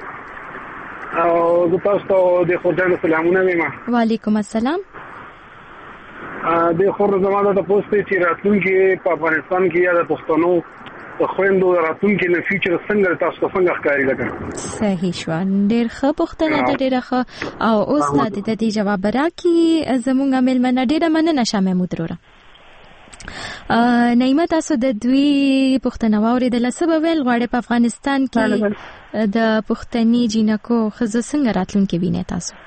S8: او زه تاسو ته د فرجاني سلامونه وایم.
S22: وعلیکم السلام.
S8: د خور زمانه د پوسټ چې راتلونکي په افغانستان کې یا د پښتنو د خويندو راتلونکي نه فیوچر څنګه تاسو څنګه ښکاری لګا؟
S22: صحیح شو. ډېر ښه پوښتنه ده، ډېر ښه. او اوس د دې جواب راکې زموږ ملمنه. ډېر مننه شاه محمود وروره. نعیمه تاسو د دوی پښتنه واورېدله، څه به ویل غواړئ په افغانستان کې د پښتني جینکو ښځو څنګه راتلونکي وینئ تاسو؟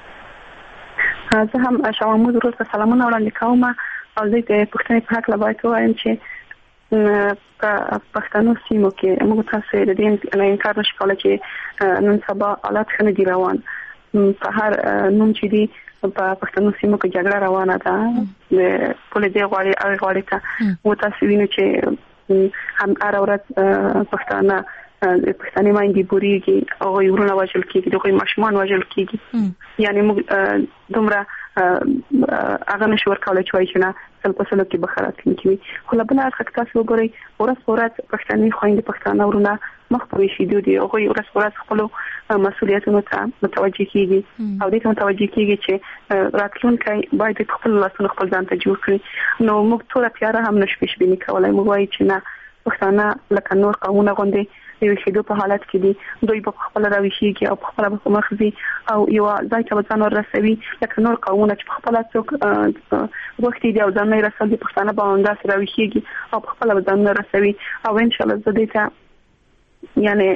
S7: زه هم شاه محمود ورته سلامونه وړاندې کوم او زه د پښتنې په حق باید ووایم چې په پښتنو سیمو کې موږ تاسو د دې نه انکار نشو کولای چې نن سبا حالات ښه نه دي روان. په هر نوم چې دي په پښتنو سیمو کې جګړه روانه ده، د پولیس دی غواړي هغه غواړي ته و تاسو وینئ چې هم هر ورځ پښتانه د پښتني باندې بوريږي او ورونه وژل کېږي، دغه ماشومان وژل کېږي. یعنی موږ دومره هغه نشو ورکولای چې نه سل په سلو کې بخارات کېږي. خو له بل اړخه تاسو وګورئ ورځ ورځ پښتني خويندې پښتانه ورونه مخ په شي دي او ورځ ورځ خپل مسؤلیتونو ته متوجه کېږي او دې ته متوجه کېږي چې راتلونکي باید خپل لاسونه خپل ځان ته جوړ کړي. نو موږ ټول پیاره هم نشو پېښبیني کولای. موږ وایو چې نه پښتانه لکه نور قومونه غونډې یو شیدو په حالت کې دي، دوی په خپل راويشيږي او په خپل په مخزي او یو ځای ته ځان ورسوي لکه نور قومونه چې په خپل څوک وخت دی او ځان نه رسول پښتانه باندې سره راويشيږي او په خپل ځان نه رسوي. او ان شاء الله زه دې ته یعنی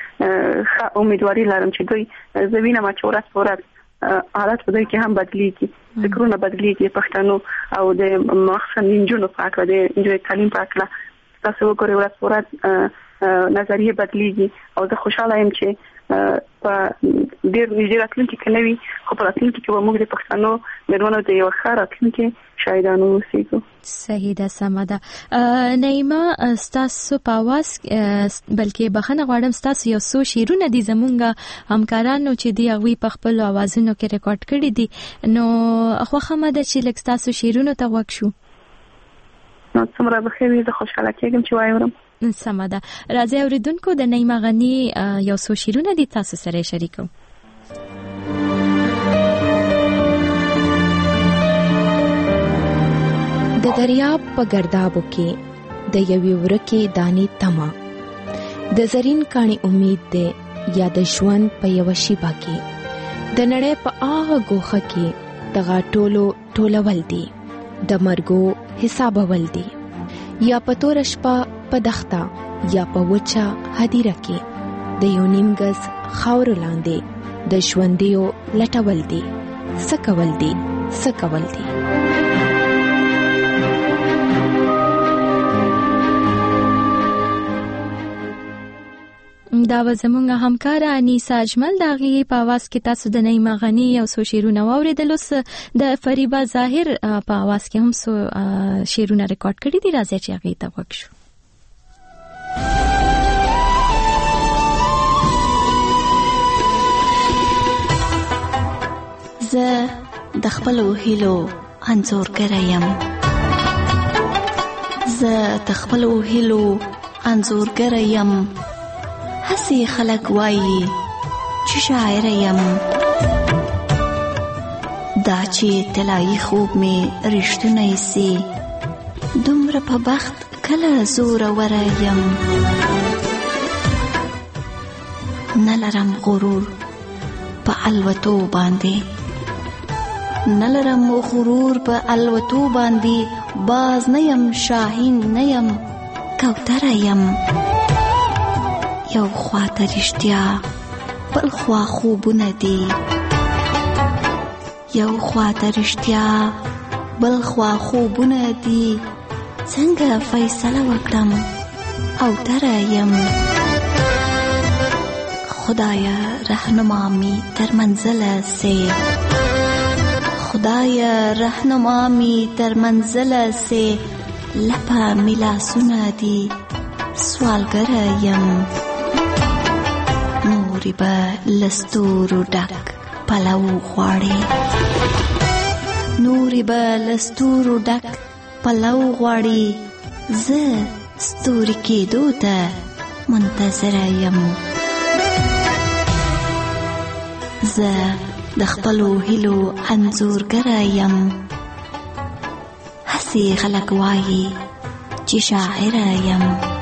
S7: ښه امیدواري لرم چې دوی زوینه ما چورات پورات حالات په دوی کې هم بدليږي، فکرونه بدليږي پښتنو او د مخصن انجونو پاک د انجوي تعلیم پاک لا تاسو وګورئ ورځ پورات نظریه بدلیږي او زه خوشاله یم چې په ډېر نږدې راتلونکي کې نوي خو په راتلونکي کې به موږ د پښتنو مېرمنو د یو ښه راتلونکي شاهدانو اوسېږو.
S22: صحیح ده، سمه ده. نعیمه ستاسو په اواز بلکې بخښنه غواړم، ستاسو یو څو شعرونه دي زمونږ همکارانو چې دي هغوی په خپلو اوازونو کې ریکارډ کړي دي، نو خوښه مه ده چې لږ ستاسو شعرونو ته غوږ شو.
S7: نو څومره به ښه وي، زه خوشحاله کېږم چې واورم.
S22: سمه ده. راځئ اوریدونکو د نعیمه غني یو څو شعرونه دي تاسو سره شریکو.
S1: د دریاب په ګردابو کې د یوې ورکې دانې تمه، د زرین کاڼي امید ده یا د ژوند په یو شیبه کې، د نړۍ په هغه ګوښه کې د غاټولو ټولول دي، د مرګو حسابول دي، یا په تور شپه په دښته یا په وچه هدیره کې د یو نیم ګز خاورو لاندې د ژوندیو لټول دي، څه کول دي څه کول دي.
S22: دا و زمونږ همکاره انیسا اجمل د هغې په اواز کې تاسو د نعیمه غني یو څو شعرونه واورېدل. اوس د فریبا ظاهر په اواز کې هم څو شعرونه ریکارډ کړي دي، راځئ چې هغې ته غوږ شو.
S9: زه د خپلو هیلو انځورګره یم، زه د خپلو هیلو انځورګر یم، هسې خلک وایي چې شاعر یم. دا چې طلایي خوب مې رښتونی سي، دومره په بخت کله زوروره یم. نه لرم غرور په الوتو باندې، نه لرم غرور په الوتو باندې. باز نه یم، شاهین نه یم، کوتره یم. یو خواته رښتیا، بل خوا خوبونه دي. یو خواته رښتیا، بل خوا خوبونه دي. څنګه فیصله وکړم او تره یم. خدایا رهنما می تر منزله سي، خدایا رهنما می تر منزله سي. لپا ملاسونه دي، سوالګر یم. نوري به لستورو ډک پلو غواړي، نوري به لستورو ډک پلو غواړي. زه ستوري کېدو ته منتظره یم. زه د خپلو هیلو انځورګره یم، هسې خلک وایي چې شاعره یم.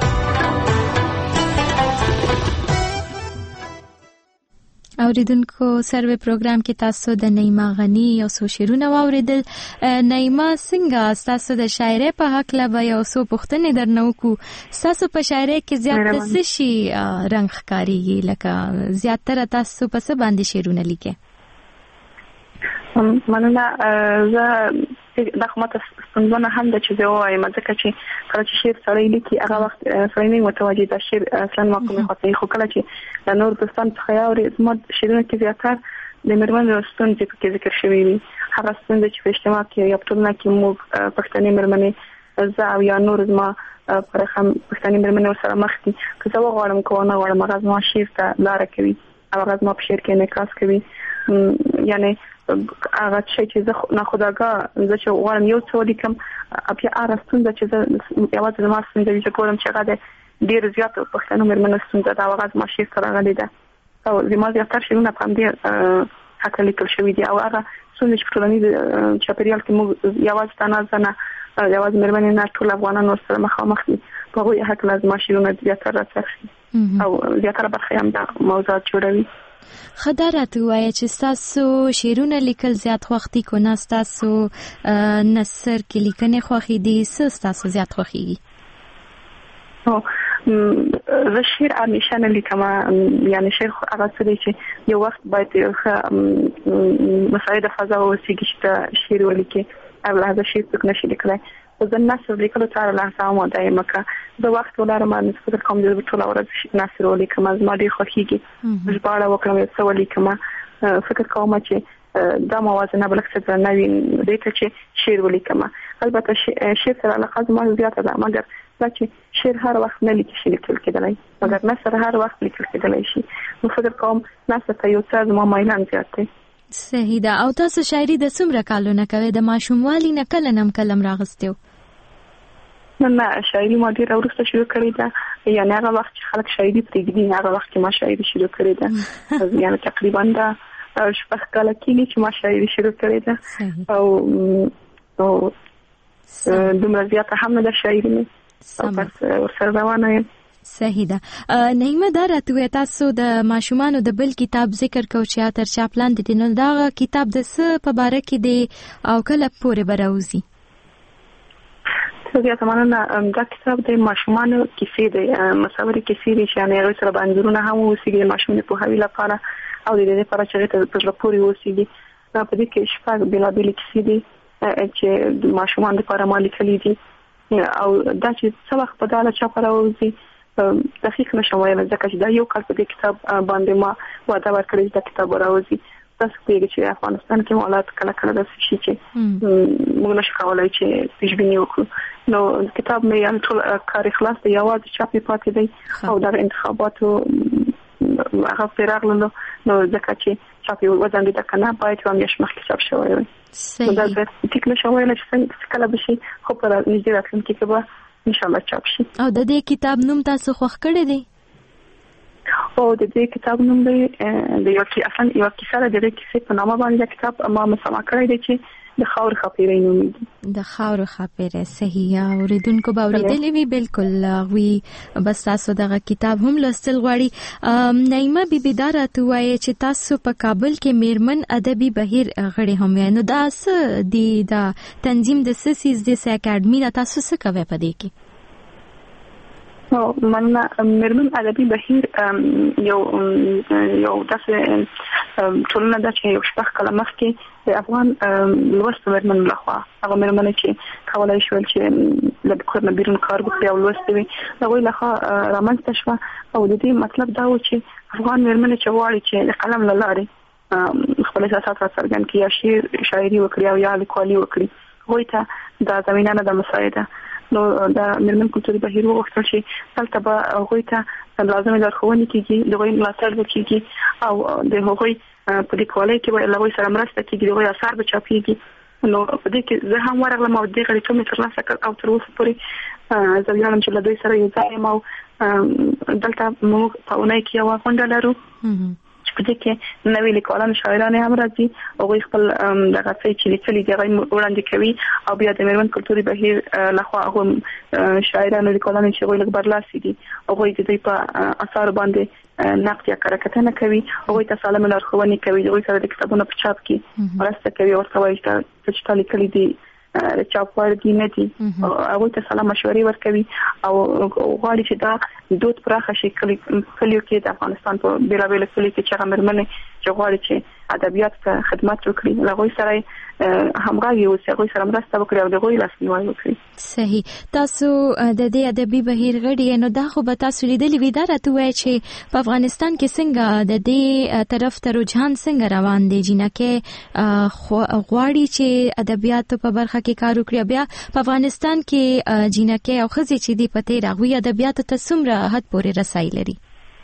S22: اوریدونکو سروې پروګرام کې تاسو د نعیمه غنی یو څو شعرونه واوریدل. نعیمه څنګه تاسو د شاعرۍ په حق لا یو څو پوښتنې درنه وکړو. تاسو په شاعرۍ کې زیات څه شي رنګ ښکاریږي؟ لکه زیاتره تاسو په څه باندې شعرونه لیکئ؟
S7: مننه. زه د خمته ستونزونه هم د چې زه وایم ځکه چې کله چې شعر سړی لیکي هغه وخت سړی نه متوجه د شعر اصلا مفهوم خاطر خو کله چې د نور دوستان څخه یاوري زما شعرونه کې زیاتره د مېرمنو ستونزې په ذکر شوي وي. هغه ستونزې چې په اجتماع کې یا په ټولنه کې موږ پښتنې مېرمنې زه او یا نور زما پر هم پښتنې مېرمنې سره مخ دي. که زه وغواړم که ونه غواړم هغه زما شعر ته لاره کوي او هغه زما په شعر کې انعکاس کوي. یعنی هغه چې زه ناخودآګاه زه چې غواړم یو څه ولیکم بیا هغه ستونزه چې زه یوازې زما ستونزه وي زه ګورم چې هغه د ډېر زیات پښتنو مېرمنو ستونزه ده او هغه زما شعر ته راغلې ده او زما زیاتره شعرونه په همدې هکله لیکل شوي دي او هغه ستونزې چې په ټولنیز چاپېریال کې موږ یوازې تنها زنه یوازې مېرمنې نه ټول افغانان ورسره مخامخ دي په هغوی هکله زما شعرونه زیاتره راڅرخي او زیاتره برخه یې همدا موضوعات جوړوي.
S22: خدا راته وایه چې تاسو شعرونه لیکل زیات وختي کو نه تاسو نثر کې لیکنې خوښې دي څه تاسو زیات خوښیږي؟
S7: او زه شعر همیشه نه لیکم یعنی شعر هغه څه دی چې یو وخت باید مساعده فضا وسیږي چې شعر ولیکي او هغه شعر څوک نشي لیکلی. زه نثر لیکلو ته لحظه آماده یم که زه وخت ولرم نو فکر کوم چې ټوله ورځ نثر ولیکم. زما ډېر خوښیږي ژباړه وکړم یو څه ولیکم. فکر کوم چې دا موازنه به لږ څه درنه وي دې ته چې شعر ولیکم. البته شعر سره علاقه زما زیاته ده مګر دا چې شعر هر وخت نه لیکل شي لیکل کېدلی مګر نثر هر وخت لیکل کېدلی شي. نو فکر کوم نثر ته یو څه زما میلان زیات دی.
S22: صحیح ده. او تاسو شاعري د څومره کالو نه کوئ؟ د ماشوموالي نه کله نم کلم راغستیو؟
S7: نه نه شاعري ما ډېره وروسته شروع کړې ده. یعنې هغه وخت چې خلک شاعري پرېږدي هغه وخت کې ما شاعري شروع کړې ده. یعنې تقریبا دا شپږ کاله کېږي چې ما شاعري شروع کړې ده او دومره زیاته هم نه ده شاعري مې او بس ورسره روانه یم.
S22: صحیح ده. نعیمه دا راته وایه تاسو د ماشومانو د بل کتاب ذکر کو چې تر چاپ لاندې دی نو دغه کتاب د څه په باره کې دی او کله پورې به راوځي؟
S7: زه مننه. دا کتاب د ماشومانو کیسې دی مصورې کیسې دي چې یعنې هغوی سره به انځورونه هم واوسېږي د ماشوم د پوهاوي لپاره او د دې لپاره چې هغوی ته په زړه پورې واوسېږي. په دې کې شپږ بېلابېلې کیسې دي چې د ماشومانو لپاره ما لیکلي دي او دا چې څه وخت به دا له چاپه راوځي دقیق نشم ویلی ځکه چې دا یو کال په دې کتاب باندې ما وعده ورکړې چې دا کتاب به راوځي. تاسو پوهېږئ چې افغانستان کې حالات کله کله داسې شي چې موږ نشو کولی چې پیشبیني وکړو. نو کتاب مې یعنې ټول کار خلاص دی یوازې چاپ یې پاتې دی او دغه انتخاباتو هغه پرې راغللو نو ځکه چې چاپ یې وځنډېده که نه باید یوه میاشت مخکې چاپ شوی وی. نو دا ټیک نشم ویلی چې څنګه کله به شي خو په نږدې راتلونکي کې به ان شاء الله چاپ شي.
S22: او د دې کتاب نوم تاسو خوښ کړی دی؟
S7: او د دې کتاب نوم دی د یو کې اصلا یو کیسه د دې کیسې په نامه باندې کتاب ما مسما کړی دی چې د خاور خاپیرې نوم دی.
S22: د خاور خاپیرې صحیح. اوریدونکو به اوریدلې وی بالکل وی بس تاسو دغه کتاب هم لوستل غواړي. نعیمه بیبي دا راته وایي چې تاسو په کابل کې میرمن ادبي بهیر غړي هم یې، نو دا څه دی د تنظیم د سیسیز د اکیډمي نه تاسو څه کوي په دې کې؟
S7: او من میرمن ادبي بهیر یو یو داسې ټولنه ده چې یو شپږ کاله مخکې د افغان لوست میرمن لخوا هغه میرمن چې کولای شول چې له کور نه بیرون کار وکړي او لوست وي هغه لخوا رامنځته شوه. او د دې مطلب دا و چې افغان میرمن چې غواړي چې د قلم له لارې خپل احساسات راڅرګند کړي یا شعر شاعري وکړي او یا لیکوالي وکړي، هغوی ته دا زمینه نه ده مساعده. نو د میرمن کلتوري بهیر وغوښتل چې دلته به هغوی ته لازمې لارښوونې کېږي، د هغوی ملاتړ به کېږي او د هغوی په لیکوالۍ کې به له هغوی سره مرسته کېږي، د هغوی اثار به چاپېږي. نو په دې کې زه هم ورغلم او دې غړیتوب مې ترلاسه کړ او تر اوسه پورې زه ویاړم چې له دوی سره یو ځای یم. او دلته موږ په اونۍ کې یوه غونډه لرو چې په دې کې نوي لیکوالان شاعران هم راځي، هغوی خپل دغه څه چې لیکلي دي هغه وړاندې کوي او بیا د میرمن کلتوري بهیر لخوا هغه شاعران او لیکوالان چې هغوی لږ برلاسي دي هغوی د دوی په اثارو باندې نقد یا کره کتنه کوي، هغوی ته سالمه لارښوونې کوي، هغوی سره د کتابونو په چاپ کې مرسته کوي، ورته وایي چې څه لیکلي دي چاپ وړ دي نه دي، هغوی ته سلام مشورې ورکوي او غواړي چې دا دود پراخه شي کلیو کې د افغانستان په بیلابیلو کلیو کې چې هغه میرمنې چې غواړي چې ادبیات ته خدمت وکړي له هغوی سره همغږي اوسي، هغوی سره مرسته وکړي او د هغوی لاسنیوی وکړي.
S22: صحیح. تاسو د دې ادبي بهیر غړي نو دا خو به تاسو لیدلي وي، دا راته وایي چې په افغانستان کې څنګه د دې طرف ته رجحان څنګه روان دی، جینکې غواړي چې ادبیاتو په برخه کې کار وکړي، بیا په افغانستان کې جینکې او ښځې چې دي په تیر هغوی ادبیاتو ته څومره حد پورې رسایي لري؟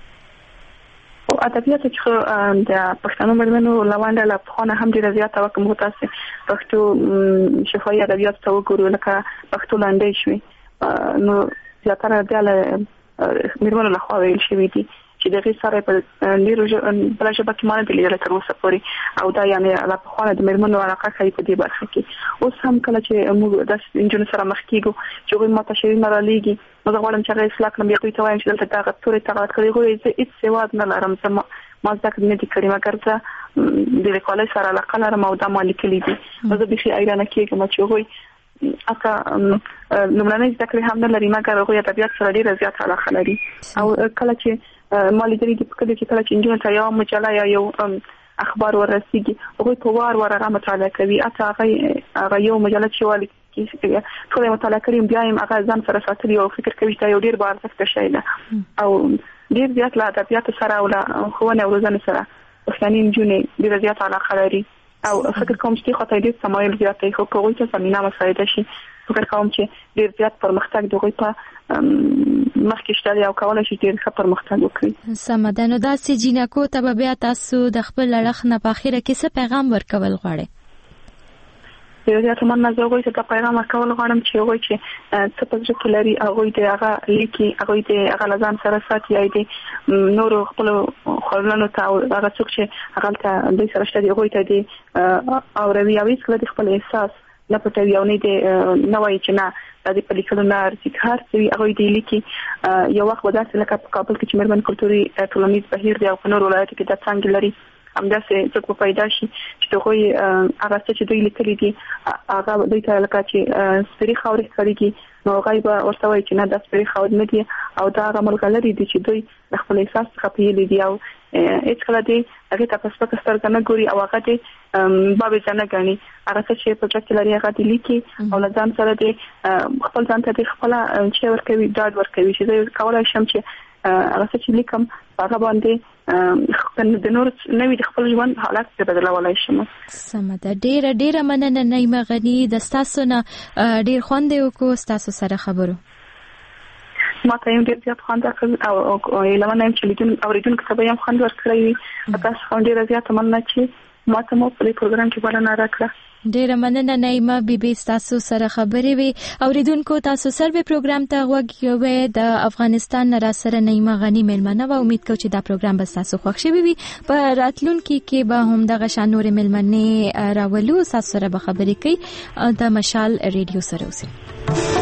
S7: ادبیات چې د پښتنو میرمنو لوانډه له پخوانه هم ډېره زیاته وه، که موږ تاسې پښتو شفاهي ادبیاتو ته وګورو لکه پښتو لنډۍ شوې، نو زیاتره بیا له میرمنو لخوا ویل شوي دي چې د هغې سره په ډېرو بله ژبه کې ما نه دي لیدلی تر اوسه پورې، او دا یعنې له پخوانه د میرمنو علاقه ښایي په دې برخه کې. اوس هم کله چې موږ داسې نجونو سره مخ کېږو چې هغوی ما ته شعرونه رالیږي، نو زه غواړم چې هغه اصلاح کړم، بیا هغوی ته وایم چې دلته دغه تورې تغلط کړي، هغوی زه هېڅ سواد نه لرم، زه ما زده کړې نه دي کړي، مګر زه د لیکوالۍ سره علاقه لرم او دا ما لیکلي دي. نو زه بیخي حیرانه کېږم چې هغوی اکه لومړنۍ زده کړې هم نه لري، مګر هغوی ادبیات سره ډېره زیاته علاقه لري. او کله چې ما لیدلي دي په کلي کې کله چې نجونو ته یوه مجله یا یو اخبار ورسیږي هغوی په وار وار هغه مطالعه کوي، حتی هغه یو مجله چې والي ټول یې مطالعه کړي بیا یې هغه ځان سره ساتلي او فکر کوي چې یو ډېر با ارزښته شی ده. او ډېر زیات له ادبیاتو سره او له ښوونې او روزنې سره پښتنې نجونې ډېره زیاته علاقه لري او فکر کوم چې دې خوا ته یې ډېر تمایل زیات دی، خو که هغوی ته زمینه مساعده شي فکر کوم چې ډېر زیات پرمختګ د هغوی په مخکې شته دی او کولی شي ډېر ښه پرمختګ وکړي.
S22: سمه ده. نو داسې جینکو ته به بیا تاسو د خپل اړخ نه په اخره کې څه پیغام ورکول غواړئ؟
S7: د یو زیات من نه زه هغوی ته دا پیغام ورکول غواړم چې هغوی چې څه په زړه کې لري هغوی د هغه لیکي، هغوی د هغه له ځان سره ساتي، یا د نورو خپلو خورلنو ته او هغه څوک چې هغلته دوی سره شته دي هغوی ته دې اوروي او هېڅکله د خپل احساس نه پټوي او نه دې نه وایي چې نه دا دې په لیکلو نه ارزي، هر څه وي هغوی دې لیکي. یو وخت به داسې لکه په کابل کې چې میرمن کلتوري ټولنیز بهیر دی او په نورو ولایتو کې دا څانګې لري، همداسې څوک به پیدا شي چې هغوی هغه څه چې دوی لیکلي دي هغه دوی ته لکه چې سپېرې خاورې ښکارېږي، نو هغوی به ورته وایي چې نه دا سپېرې خاورې نه دي او دا هغه ملغلرې دي چې دوی د خپل احساس څخه پیلي دي او هېڅکله دې هغې ته په سپکه سترګه نه ګوري او هغه دې بابېزه نه ګڼي، هغه څه چې په زړه کې لري هغه دې لیکي او له ځان سره دې خپل ځان ته دې خپله چې ورکوي ډاډ ورکوي چې زه کولی شم چې هغه څه چې لیکم هغه باندې د نور نوي د خپل ژوند حالات څه بدلولی شم.
S22: سمه ده. ډېره ډېره مننه نعیمه غني، د ستاسو نه ډېر خوند یې وکړو ستاسو سره خبرو.
S7: ما ته هم ډېر زیات خوند راکړ او ایله یم چې اورېدونکو ته به یې هم خوند ورکړی وي. تاسو هم ډېره زیاته مننه چې ما ته مو په دې پروګرام کې بلنه راکړه.
S22: ډیره مننه نایمه بیبي تاسو سره خبرې وي اوریدونکو تاسو سروي پروګرام ته وګورئ د افغانستان نه را سره نایمه غنی ملمنه و امید کوم چې دا پروګرام به تاسو خوښ شي وي په راتلونکي کې به هم دغه شانور ملمنه راولو تاسو سره به خبرې کوي د مشال ریډیو سره اوسئ